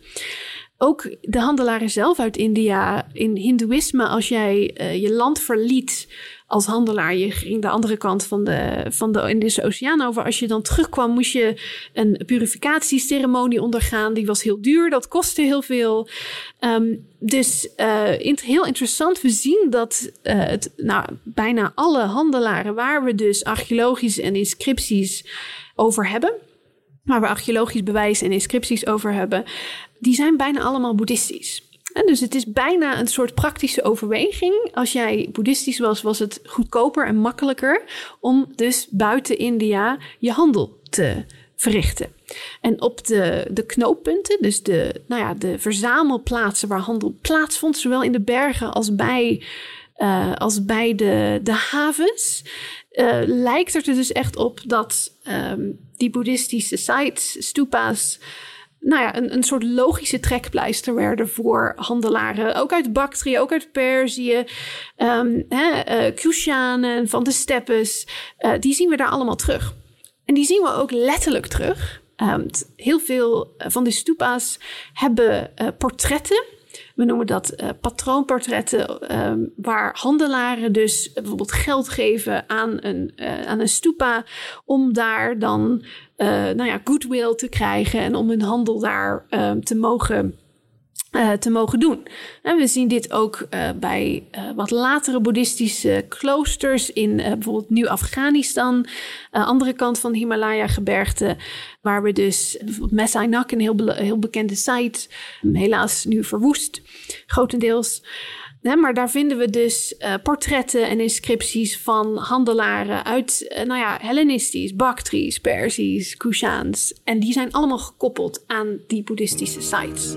Ook de handelaren zelf uit India, in Hindoeïsme, als jij uh, je land verliet als handelaar, je ging de andere kant van de, van de Indische Oceaan over. Als je dan terugkwam, moest je een purificatieceremonie ondergaan. Die was heel duur, dat kostte heel veel. Um, dus uh, in, heel interessant, we zien dat uh, het, nou, bijna alle handelaren waar we dus archeologische en inscripties over hebben, waar we archeologisch bewijs en inscripties over hebben, die zijn bijna allemaal boeddhistisch. En dus het is bijna een soort praktische overweging. Als jij boeddhistisch was, was het goedkoper en makkelijker om dus buiten India je handel te verrichten. En op de, de knooppunten, dus de, nou ja, de verzamelplaatsen waar handel plaatsvond, zowel in de bergen als bij, uh, als bij de, de havens, uh, lijkt het er dus echt op dat um, die boeddhistische sites, stupa's, nou ja, een, een soort logische trekpleister werden voor handelaren. Ook uit Bactrië, ook uit Perzië. Um, uh, Kushanen van de steppes. Uh, die zien we daar allemaal terug. En die zien we ook letterlijk terug. Um, t- heel veel van de stupa's hebben uh, portretten. We noemen dat uh, patroonportretten, um, waar handelaren dus bijvoorbeeld geld geven aan een, uh, aan een stupa om daar dan uh, nou ja, goodwill te krijgen en om hun handel daar um, te mogen Uh, te mogen doen. En we zien dit ook uh, bij uh, wat latere boeddhistische kloosters in uh, bijvoorbeeld nu Afghanistan, uh, andere kant van de Himalaya-gebergte, waar we dus bijvoorbeeld Messainak, een heel, be- heel bekende site, helaas nu verwoest, grotendeels. Ja, maar daar vinden we dus uh, portretten en inscripties van handelaren uit, uh, nou ja, Hellenistisch, Bactrisch, Persisch, Kushaans. En die zijn allemaal gekoppeld aan die boeddhistische sites.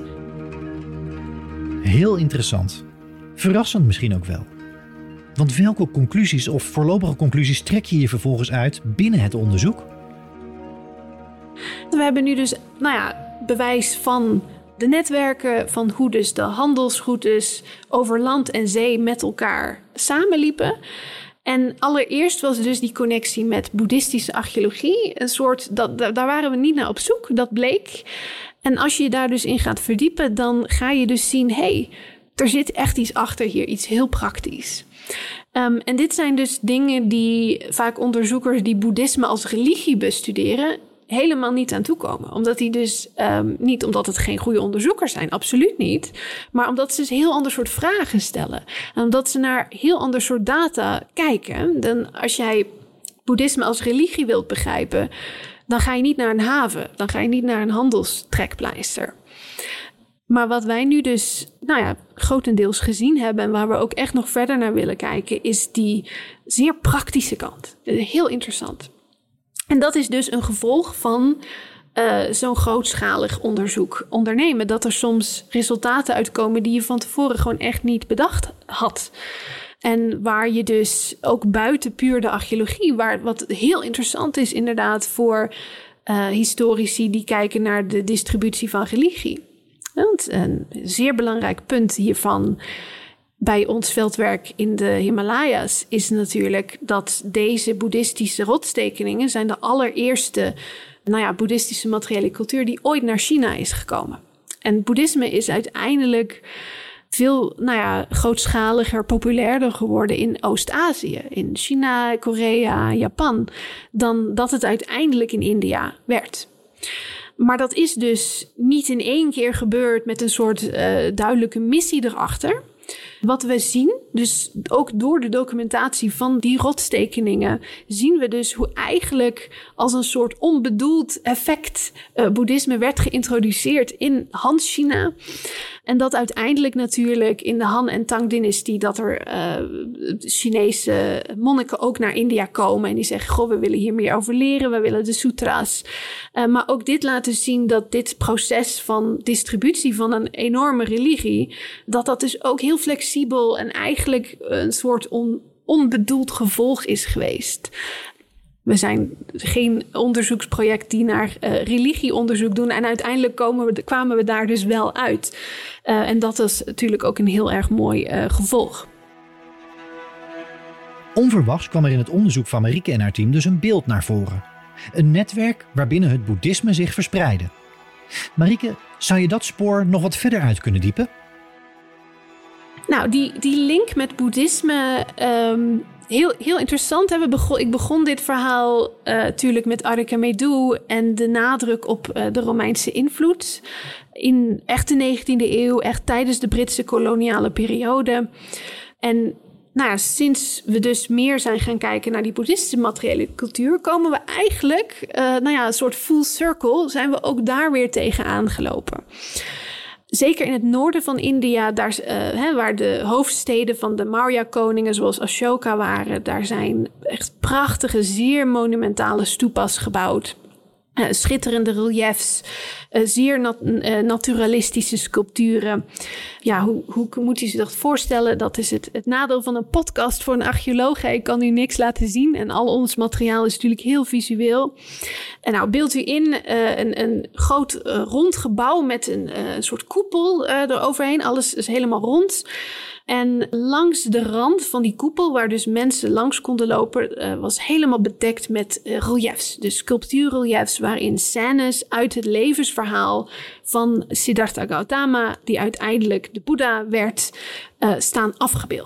Heel interessant. Verrassend misschien ook wel. Want welke conclusies of voorlopige conclusies trek je hier vervolgens uit binnen het onderzoek? We hebben nu dus, nou ja, bewijs van de netwerken, van hoe dus de handelsroutes over land en zee met elkaar samenliepen. En allereerst was dus die connectie met boeddhistische archeologie. Een soort, dat, daar waren we niet naar op zoek, dat bleek. En als je je daar dus in gaat verdiepen, dan ga je dus zien, hé, hey, er zit echt iets achter hier, iets heel praktisch. Um, en dit zijn dus dingen die vaak onderzoekers die boeddhisme als religie bestuderen helemaal niet aan toekomen. Omdat die dus, um, niet omdat het geen goede onderzoekers zijn, absoluut niet. Maar omdat ze dus heel ander soort vragen stellen. En omdat ze naar heel ander soort data kijken. Dan als jij boeddhisme als religie wilt begrijpen, dan ga je niet naar een haven. Dan ga je niet naar een handelstrekpleister. Maar wat wij nu dus, nou ja, grotendeels gezien hebben en waar we ook echt nog verder naar willen kijken, is die zeer praktische kant. Heel interessant. En dat is dus een gevolg van uh, zo'n grootschalig onderzoek ondernemen. Dat er soms resultaten uitkomen die je van tevoren gewoon echt niet bedacht had. En waar je dus ook buiten puur de archeologie, waar wat heel interessant is inderdaad voor uh, historici die kijken naar de distributie van religie. Want een zeer belangrijk punt hiervan bij ons veldwerk in de Himalaya's is natuurlijk dat deze boeddhistische rotstekeningen zijn de allereerste, nou ja, boeddhistische materiële cultuur die ooit naar China is gekomen. En boeddhisme is uiteindelijk veel, nou ja, grootschaliger, populairder geworden in Oost-Azië, in China, Korea, Japan, dan dat het uiteindelijk in India werd. Maar dat is dus niet in één keer gebeurd met een soort uh, duidelijke missie erachter. Wat we zien, dus ook door de documentatie van die rotstekeningen, zien we dus hoe eigenlijk als een soort onbedoeld effect uh, boeddhisme werd geïntroduceerd in Han-China. En dat uiteindelijk natuurlijk in de Han- en Tang-dynastie dat er uh, Chinese monniken ook naar India komen en die zeggen, goh, we willen hier meer over leren, we willen de sutra's. Uh, maar ook dit laten zien dat dit proces van distributie van een enorme religie, dat dat dus ook heel flexibel en eigenlijk een soort on, onbedoeld gevolg is geweest. We zijn geen onderzoeksproject die naar uh, religieonderzoek doen. En uiteindelijk komen we, kwamen we daar dus wel uit. Uh, en dat is natuurlijk ook een heel erg mooi uh, gevolg. Onverwachts kwam er in het onderzoek van Marieke en haar team dus een beeld naar voren. Een netwerk waarbinnen het boeddhisme zich verspreidde. Marieke, zou je dat spoor nog wat verder uit kunnen diepen? Nou, die, die link met boeddhisme, um, heel, heel interessant. Hè? We begon, ik begon dit verhaal uh, natuurlijk met Arikamedu en de nadruk op uh, de Romeinse invloed. In echt de negentiende eeuw, echt tijdens de Britse koloniale periode. En nou ja, sinds we dus meer zijn gaan kijken naar die boeddhistische materiële cultuur, komen we eigenlijk, uh, nou ja, een soort full circle, zijn we ook daar weer tegen aangelopen. Zeker in het noorden van India, daar, uh, hè, waar de hoofdsteden van de Maurya-koningen zoals Ashoka waren, daar zijn echt prachtige, zeer monumentale stupas gebouwd. Uh, schitterende reliefs, uh, zeer nat- uh, naturalistische sculpturen. Ja, hoe, hoe moet je zich dat voorstellen? Dat is het, het nadeel van een podcast voor een archeoloog. Ik kan u niks laten zien en al ons materiaal is natuurlijk heel visueel. En nou, beeld u in uh, een, een groot uh, rond gebouw met een uh, soort koepel uh, eroverheen. Alles is helemaal rond. En langs de rand van die koepel, waar dus mensen langs konden lopen, uh, was helemaal bedekt met uh, reliefs. Dus sculptuurreliefs waarin scènes uit het levensverhaal van Siddhartha Gautama, die uiteindelijk de Boeddha werd, uh, staan afgebeeld.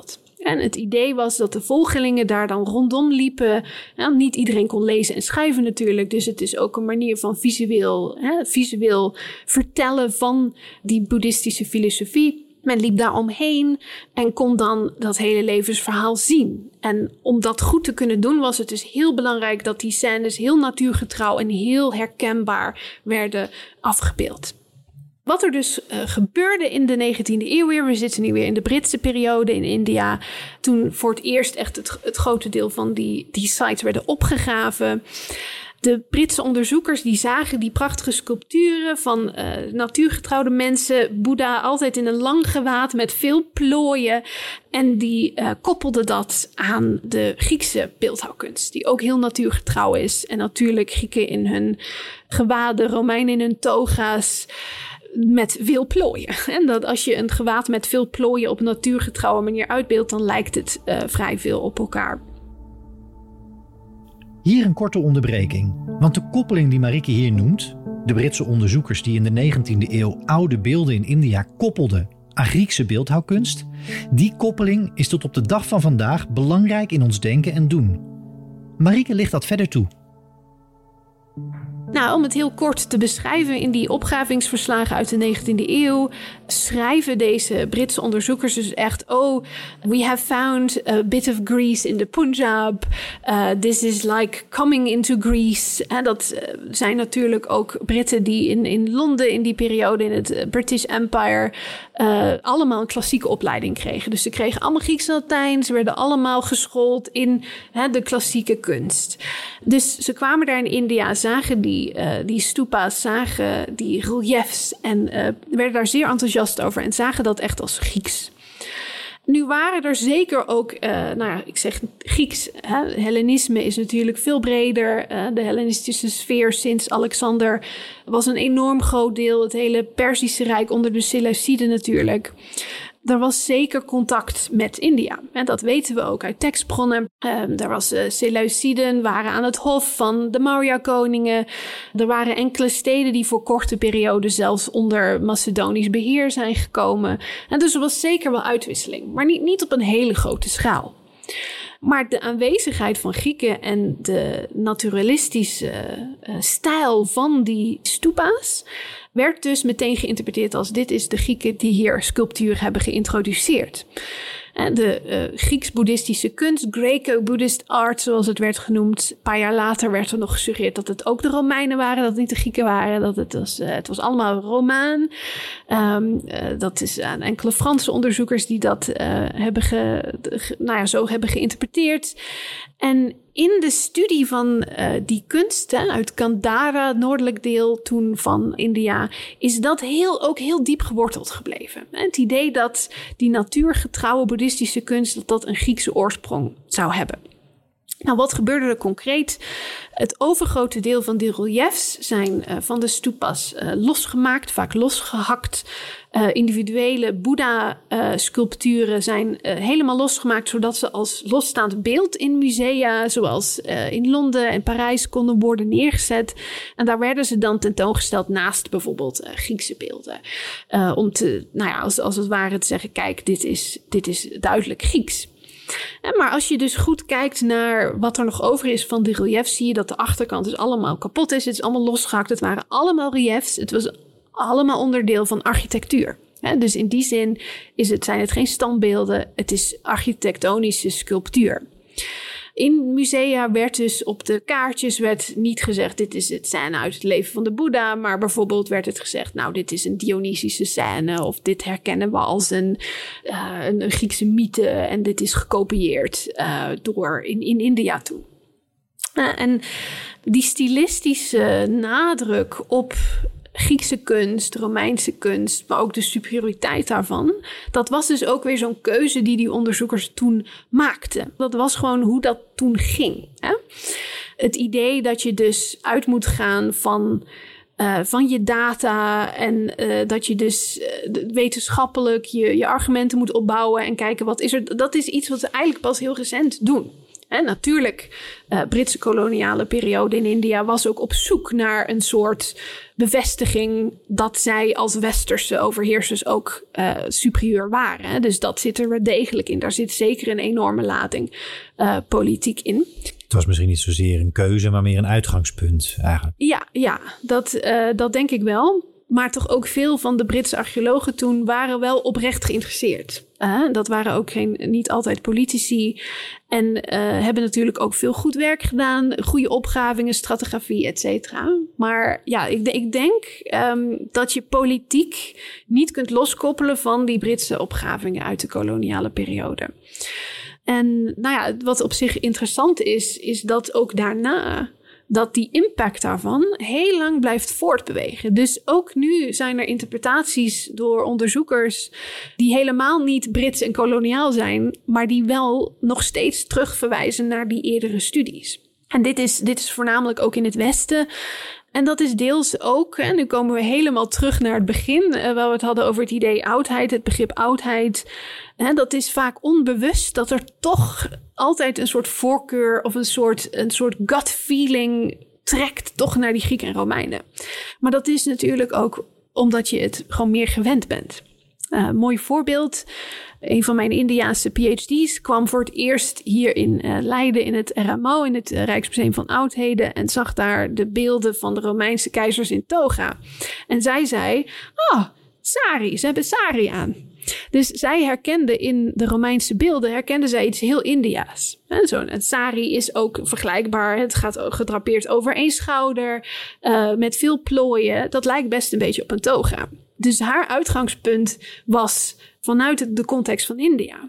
En het idee was dat de volgelingen daar dan rondom liepen. Nou, niet iedereen kon lezen en schrijven natuurlijk. Dus het is ook een manier van visueel, hè, visueel vertellen van die boeddhistische filosofie. Men liep daar omheen en kon dan dat hele levensverhaal zien. En om dat goed te kunnen doen was het dus heel belangrijk dat die scènes heel natuurgetrouw en heel herkenbaar werden afgebeeld. Wat er dus uh, gebeurde in de negentiende eeuw weer, we zitten nu weer in de Britse periode in India, toen voor het eerst echt het, het grote deel van die, die sites werden opgegraven. De Britse onderzoekers die zagen die prachtige sculpturen van uh, natuurgetrouwde mensen. Boeddha altijd in een lang gewaad met veel plooien. En die uh, koppelden dat aan de Griekse beeldhouwkunst. Die ook heel natuurgetrouw is. En natuurlijk Grieken in hun gewaden, Romeinen in hun toga's. Met veel plooien. En dat als je een gewaad met veel plooien op een natuurgetrouwe manier uitbeeldt, dan lijkt het uh, vrij veel op elkaar. Hier een korte onderbreking, want de koppeling die Marieke hier noemt, de Britse onderzoekers die in de negentiende eeuw oude beelden in India koppelden aan Griekse beeldhouwkunst, die koppeling is tot op de dag van vandaag belangrijk in ons denken en doen. Marieke licht dat verder toe. Nou, om het heel kort te beschrijven, in die opgravingsverslagen uit de negentiende eeuw schrijven deze Britse onderzoekers dus echt, oh, we have found a bit of Greece in the Punjab. Uh, this is like coming into Greece. En dat uh, zijn natuurlijk ook Britten die in, in Londen in die periode, in het British Empire, uh, allemaal een klassieke opleiding kregen. Dus ze kregen allemaal Grieks en Latijn. Ze werden allemaal geschoold in hè, de klassieke kunst. Dus ze kwamen daar in India, zagen die Uh, die stupa's, zagen die reliefs en uh, werden daar zeer enthousiast over en zagen dat echt als Grieks. Nu waren er zeker ook, uh, nou ja, ik zeg Grieks, hè, Hellenisme is natuurlijk veel breder. Uh, de Hellenistische sfeer sinds Alexander was een enorm groot deel. Het hele Perzische Rijk onder de Seleuciden natuurlijk. Er was zeker contact met India. En dat weten we ook uit tekstbronnen. Um, er was uh, Seleuciden, waren aan het hof van de Maurya-koningen. Er waren enkele steden die voor korte perioden zelfs onder Macedonisch beheer zijn gekomen. En dus er was zeker wel uitwisseling, maar niet, niet op een hele grote schaal. Maar de aanwezigheid van Grieken en de naturalistische uh, stijl van die stupa's werd dus meteen geïnterpreteerd als dit is de Grieken die hier sculptuur hebben geïntroduceerd. En de uh, Grieks-boeddhistische kunst, Greco-Buddhist art zoals het werd genoemd. Een paar jaar later werd er nog gesuggereerd dat het ook de Romeinen waren, dat het niet de Grieken waren. Dat het, was, uh, het was allemaal Romaan. Um, uh, dat is aan uh, enkele Franse onderzoekers die dat uh, hebben, ge, ge, nou ja, zo hebben geïnterpreteerd. En in de studie van uh, die kunsten uit Gandhara, het noordelijk deel toen van India, is dat heel, ook heel diep geworteld gebleven. En het idee dat die natuurgetrouwe boeddhistische kunst, dat dat een Griekse oorsprong zou hebben. Nou, wat gebeurde er concreet? Het overgrote deel van die reliefs zijn uh, van de stupas uh, losgemaakt, vaak losgehakt. Uh, individuele Boeddha-sculpturen uh, zijn uh, helemaal losgemaakt, zodat ze als losstaand beeld in musea, zoals uh, in Londen en Parijs, konden worden neergezet. En daar werden ze dan tentoongesteld naast bijvoorbeeld uh, Griekse beelden. Uh, om te, nou ja, als, als het ware te zeggen, kijk, dit is, dit is duidelijk Grieks. Maar als je dus goed kijkt naar wat er nog over is van die reliefs, zie je dat de achterkant dus allemaal kapot is. Het is allemaal losgehakt. Het waren allemaal reliefs. Het was allemaal onderdeel van architectuur. Dus in die zin is het, zijn het geen standbeelden. Het is architectonische sculptuur. In musea werd dus op de kaartjes werd niet gezegd, dit is het scène uit het leven van de Boeddha, maar bijvoorbeeld werd het gezegd, nou, dit is een Dionysische scène, of dit herkennen we als een, uh, een, een Griekse mythe en dit is gekopieerd uh, door in, in India toe. Uh, en die stilistische nadruk op Griekse kunst, Romeinse kunst, maar ook de superioriteit daarvan. Dat was dus ook weer zo'n keuze die die onderzoekers toen maakten. Dat was gewoon hoe dat toen ging. Hè? Het idee dat je dus uit moet gaan van, uh, van je data en uh, dat je dus uh, wetenschappelijk je, je argumenten moet opbouwen en kijken wat is er. Dat is iets wat ze eigenlijk pas heel recent doen. En natuurlijk, uh, Britse koloniale periode in India was ook op zoek naar een soort bevestiging dat zij als westerse overheersers ook uh, superieur waren. Hè? Dus dat zit er wel degelijk in. Daar zit zeker een enorme lading uh, politiek in. Het was misschien niet zozeer een keuze, maar meer een uitgangspunt eigenlijk. Ja, ja dat, uh, dat denk ik wel. Maar toch ook veel van de Britse archeologen toen waren wel oprecht geïnteresseerd. Uh, dat waren ook geen, niet altijd politici. En uh, hebben natuurlijk ook veel goed werk gedaan. Goede opgravingen, stratigrafie, et cetera. Maar ja, ik, ik denk um, dat je politiek niet kunt loskoppelen van die Britse opgravingen uit de koloniale periode. En nou ja, wat op zich interessant is, is dat ook daarna dat die impact daarvan heel lang blijft voortbewegen. Dus ook nu zijn er interpretaties door onderzoekers die helemaal niet Brits en koloniaal zijn, maar die wel nog steeds terugverwijzen naar die eerdere studies. En dit is, dit is voornamelijk ook in het Westen. En dat is deels ook, en nu komen we helemaal terug naar het begin, uh, waar we het hadden over het idee oudheid, het begrip oudheid. Hè, dat is vaak onbewust dat er toch altijd een soort voorkeur of een soort, een soort gut feeling trekt toch naar die Grieken en Romeinen. Maar dat is natuurlijk ook omdat je het gewoon meer gewend bent. Uh, mooi voorbeeld. Een van mijn Indiaanse P H D's kwam voor het eerst hier in uh, Leiden in het R M O, in het uh, Rijksmuseum van Oudheden, en zag daar de beelden van de Romeinse keizers in toga. En zij zei, oh, sari, ze hebben sari aan. Dus zij herkende in de Romeinse beelden, herkende zij iets heel Indiaas. En zo, een sari is ook vergelijkbaar. Het gaat gedrapeerd over één schouder, uh, met veel plooien. Dat lijkt best een beetje op een toga. Dus haar uitgangspunt was vanuit de context van India.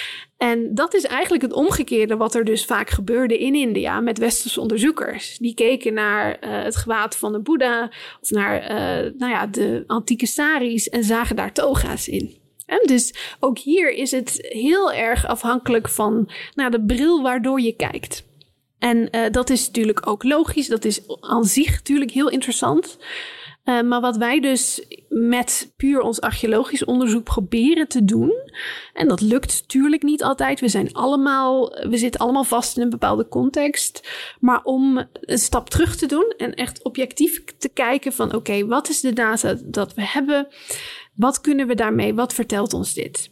En dat is eigenlijk het omgekeerde wat er dus vaak gebeurde in India met westerse onderzoekers. Die keken naar uh, het gewaad van de Boeddha of naar uh, nou ja, de antieke saris en zagen daar toga's in. En dus ook hier is het heel erg afhankelijk van nou, de bril waardoor je kijkt. En uh, dat is natuurlijk ook logisch. Dat is aan zich natuurlijk heel interessant. Uh, maar wat wij dus met puur ons archeologisch onderzoek proberen te doen, en dat lukt natuurlijk niet altijd. We zijn allemaal, we zitten allemaal vast in een bepaalde context. Maar om een stap terug te doen en echt objectief te kijken van oké, okay, wat is de data dat we hebben? Wat kunnen we daarmee? Wat vertelt ons dit?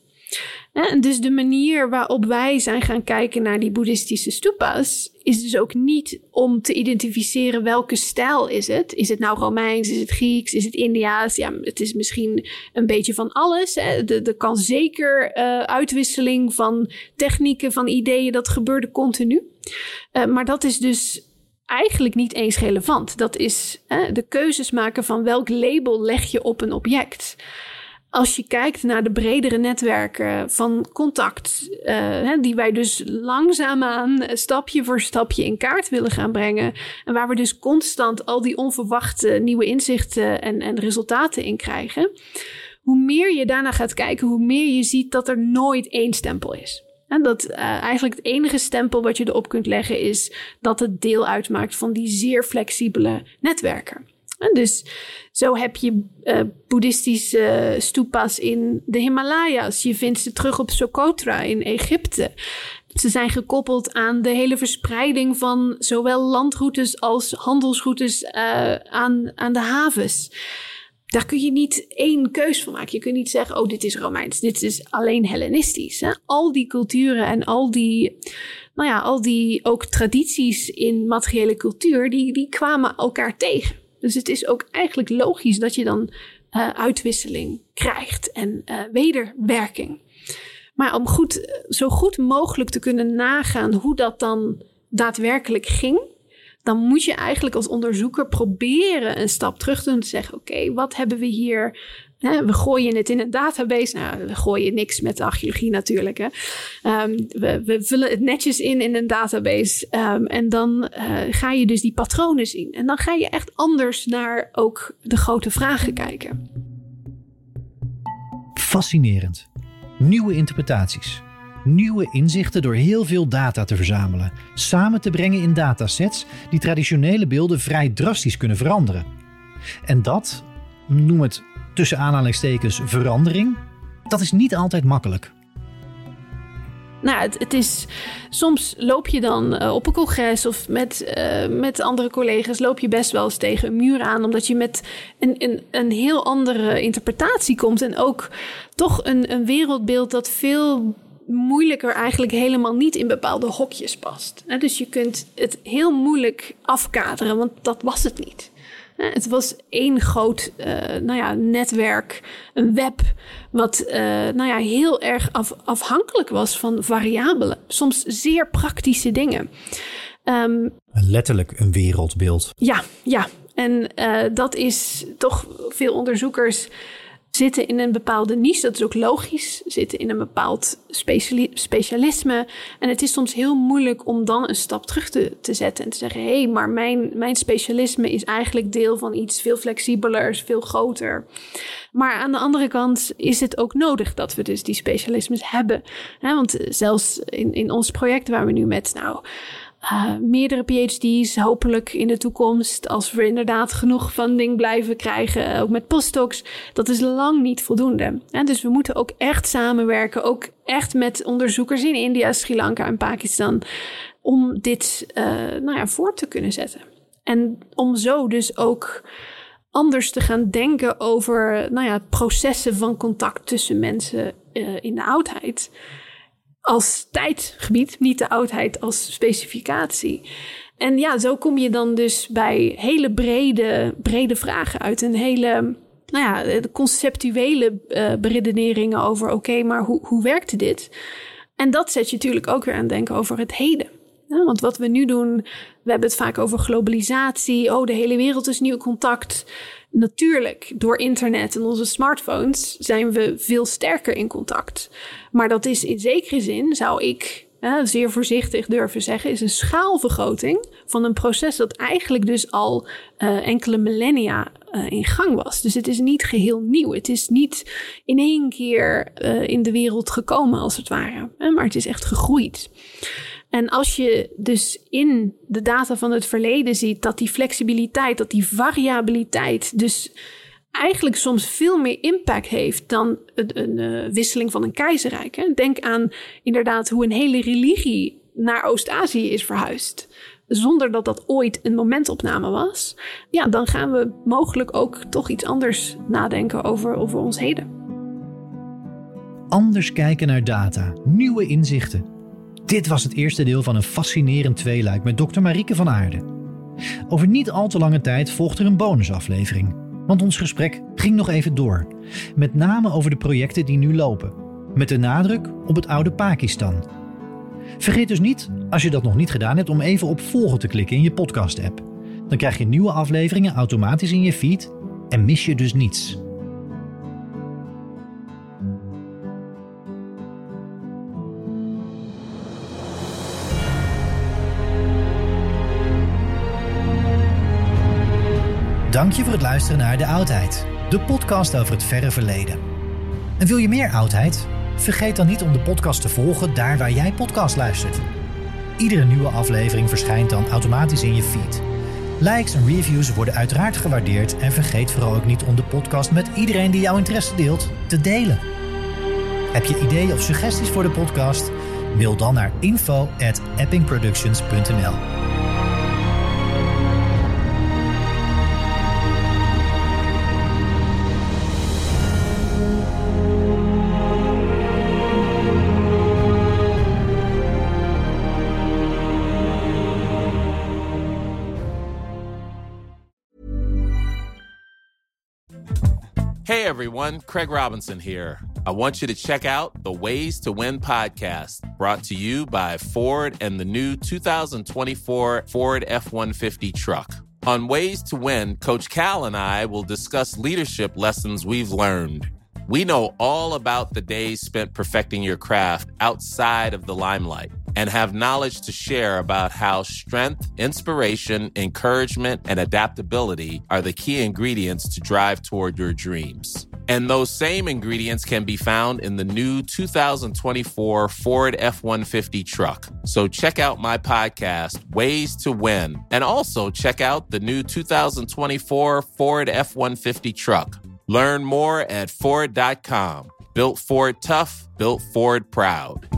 En dus de manier waarop wij zijn gaan kijken naar die boeddhistische stupa's is dus ook niet om te identificeren welke stijl is het. Is het nou Romeins? Is het Grieks? Is het Indiaas? Ja, het is misschien een beetje van alles. Er kan zeker uh, uitwisseling van technieken, van ideeën, dat gebeurde continu. Uh, maar dat is dus eigenlijk niet eens relevant. Dat is uh, de keuzes maken van welk label leg je op een object. Als je kijkt naar de bredere netwerken van contact, uh, die wij dus langzaamaan stapje voor stapje in kaart willen gaan brengen. En waar we dus constant al die onverwachte nieuwe inzichten en, en resultaten in krijgen. Hoe meer je daarna gaat kijken, hoe meer je ziet dat er nooit één stempel is. En dat uh, eigenlijk het enige stempel wat je erop kunt leggen is dat het deel uitmaakt van die zeer flexibele netwerken. En dus zo heb je uh, boeddhistische stupa's in de Himalaya's. Je vindt ze terug op Socotra in Egypte. Ze zijn gekoppeld aan de hele verspreiding van zowel landroutes als handelsroutes uh, aan, aan de havens. Daar kun je niet één keus van maken. Je kunt niet zeggen, oh, dit is Romeins, dit is alleen Hellenistisch. Hè? Al die culturen en al die, nou ja, al die ook tradities in materiële cultuur, die, die kwamen elkaar tegen. Dus het is ook eigenlijk logisch dat je dan uh, uitwisseling krijgt en uh, wederwerking. Maar om goed, zo goed mogelijk te kunnen nagaan hoe dat dan daadwerkelijk ging, dan moet je eigenlijk als onderzoeker proberen een stap terug te doen. Te zeggen, oké, okay, wat hebben we hier? Hè, we gooien het in een database. Nou, we gooien niks met de archeologie natuurlijk. Hè. Um, we, we vullen het netjes in in een database. Um, en dan uh, ga je dus die patronen zien. En dan ga je echt anders naar ook de grote vragen kijken. Fascinerend. Nieuwe interpretaties. Nieuwe inzichten door heel veel data te verzamelen. Samen te brengen in datasets die traditionele beelden vrij drastisch kunnen veranderen. En dat, noem het tussen aanhalingstekens verandering, dat is niet altijd makkelijk. Nou, het, het is, soms loop je dan uh, op een congres of met, uh, met andere collega's loop je best wel eens tegen een muur aan, omdat je met een, een, een heel andere interpretatie komt en ook toch een, een wereldbeeld dat veel moeilijker eigenlijk helemaal niet in bepaalde hokjes past. Dus je kunt het heel moeilijk afkaderen, want dat was het niet. Het was één groot uh, nou ja, netwerk, een web, wat uh, nou ja, heel erg af, afhankelijk was van variabelen. Soms zeer praktische dingen. Um, Letterlijk een wereldbeeld. Ja, ja. En uh, dat is toch veel onderzoekers zitten in een bepaalde niche. Dat is ook logisch. Zitten in een bepaald speciali- specialisme. En het is soms heel moeilijk om dan een stap terug te, te zetten. En te zeggen, hé, hey, maar mijn, mijn specialisme is eigenlijk deel van iets veel flexibelers, veel groter. Maar aan de andere kant is het ook nodig dat we dus die specialismes hebben. He, want zelfs in, in ons project waar we nu met nou Uh, meerdere P H D's, hopelijk in de toekomst, als we inderdaad genoeg funding blijven krijgen, ook met postdocs, dat is lang niet voldoende. En dus we moeten ook echt samenwerken, ook echt met onderzoekers in India, Sri Lanka en Pakistan, om dit uh, nou ja, voort te kunnen zetten. En om zo dus ook anders te gaan denken over nou ja, processen van contact tussen mensen uh, in de oudheid. Als tijdgebied, niet de oudheid als specificatie. En ja, zo kom je dan dus bij hele brede, brede vragen uit. Een hele nou ja, conceptuele uh, beredeneringen over oké, okay, maar hoe, hoe werkte dit? En dat zet je natuurlijk ook weer aan het denken over het heden. Ja, want wat we nu doen, we hebben het vaak over globalisatie. Oh, de hele wereld is nieuw contact. Natuurlijk, door internet en onze smartphones zijn we veel sterker in contact. Maar dat is in zekere zin, zou ik eh, zeer voorzichtig durven zeggen, is een schaalvergroting van een proces dat eigenlijk dus al uh, enkele millennia uh, in gang was. Dus het is niet geheel nieuw. Het is niet in één keer uh, in de wereld gekomen als het ware. Eh, maar het is echt gegroeid. En als je dus in de data van het verleden ziet dat die flexibiliteit, dat die variabiliteit dus eigenlijk soms veel meer impact heeft dan een, een, een wisseling van een keizerrijk. Hè? Denk aan inderdaad hoe een hele religie naar Oost-Azië is verhuisd, zonder dat dat ooit een momentopname was. Ja, dan gaan we mogelijk ook toch iets anders nadenken over, over ons heden. Anders kijken naar data, nieuwe inzichten. Dit was het eerste deel van een fascinerend tweeluik met dokter Marieke van Aarden. Over niet al te lange tijd volgt er een bonusaflevering. Want ons gesprek ging nog even door. Met name over de projecten die nu lopen. Met de nadruk op het oude Pakistan. Vergeet dus niet, als je dat nog niet gedaan hebt, om even op volgen te klikken in je podcast-app. Dan krijg je nieuwe afleveringen automatisch in je feed en mis je dus niets. Dank je voor het luisteren naar De Oudheid, de podcast over het verre verleden. En wil je meer oudheid? Vergeet dan niet om de podcast te volgen daar waar jij podcast luistert. Iedere nieuwe aflevering verschijnt dan automatisch in je feed. Likes en reviews worden uiteraard gewaardeerd en vergeet vooral ook niet om de podcast met iedereen die jouw interesse deelt te delen. Heb je ideeën of suggesties voor de podcast? Mail dan naar info at eppingproductions dot n l. Hey everyone, Craig Robinson here. I want you to check out the Ways to Win podcast, brought to you by Ford and the new two thousand twenty-four Ford F one fifty truck. On Ways to Win, Coach Cal and I will discuss leadership lessons we've learned. We know all about the days spent perfecting your craft outside of the limelight and have knowledge to share about how strength, inspiration, encouragement, and adaptability are the key ingredients to drive toward your dreams. And those same ingredients can be found in the new two thousand twenty-four Ford F one fifty truck. So check out my podcast, Ways to Win, and also check out the new two thousand twenty-four Ford F one fifty truck. Learn more at Ford dot com. Built Ford tough, built Ford proud.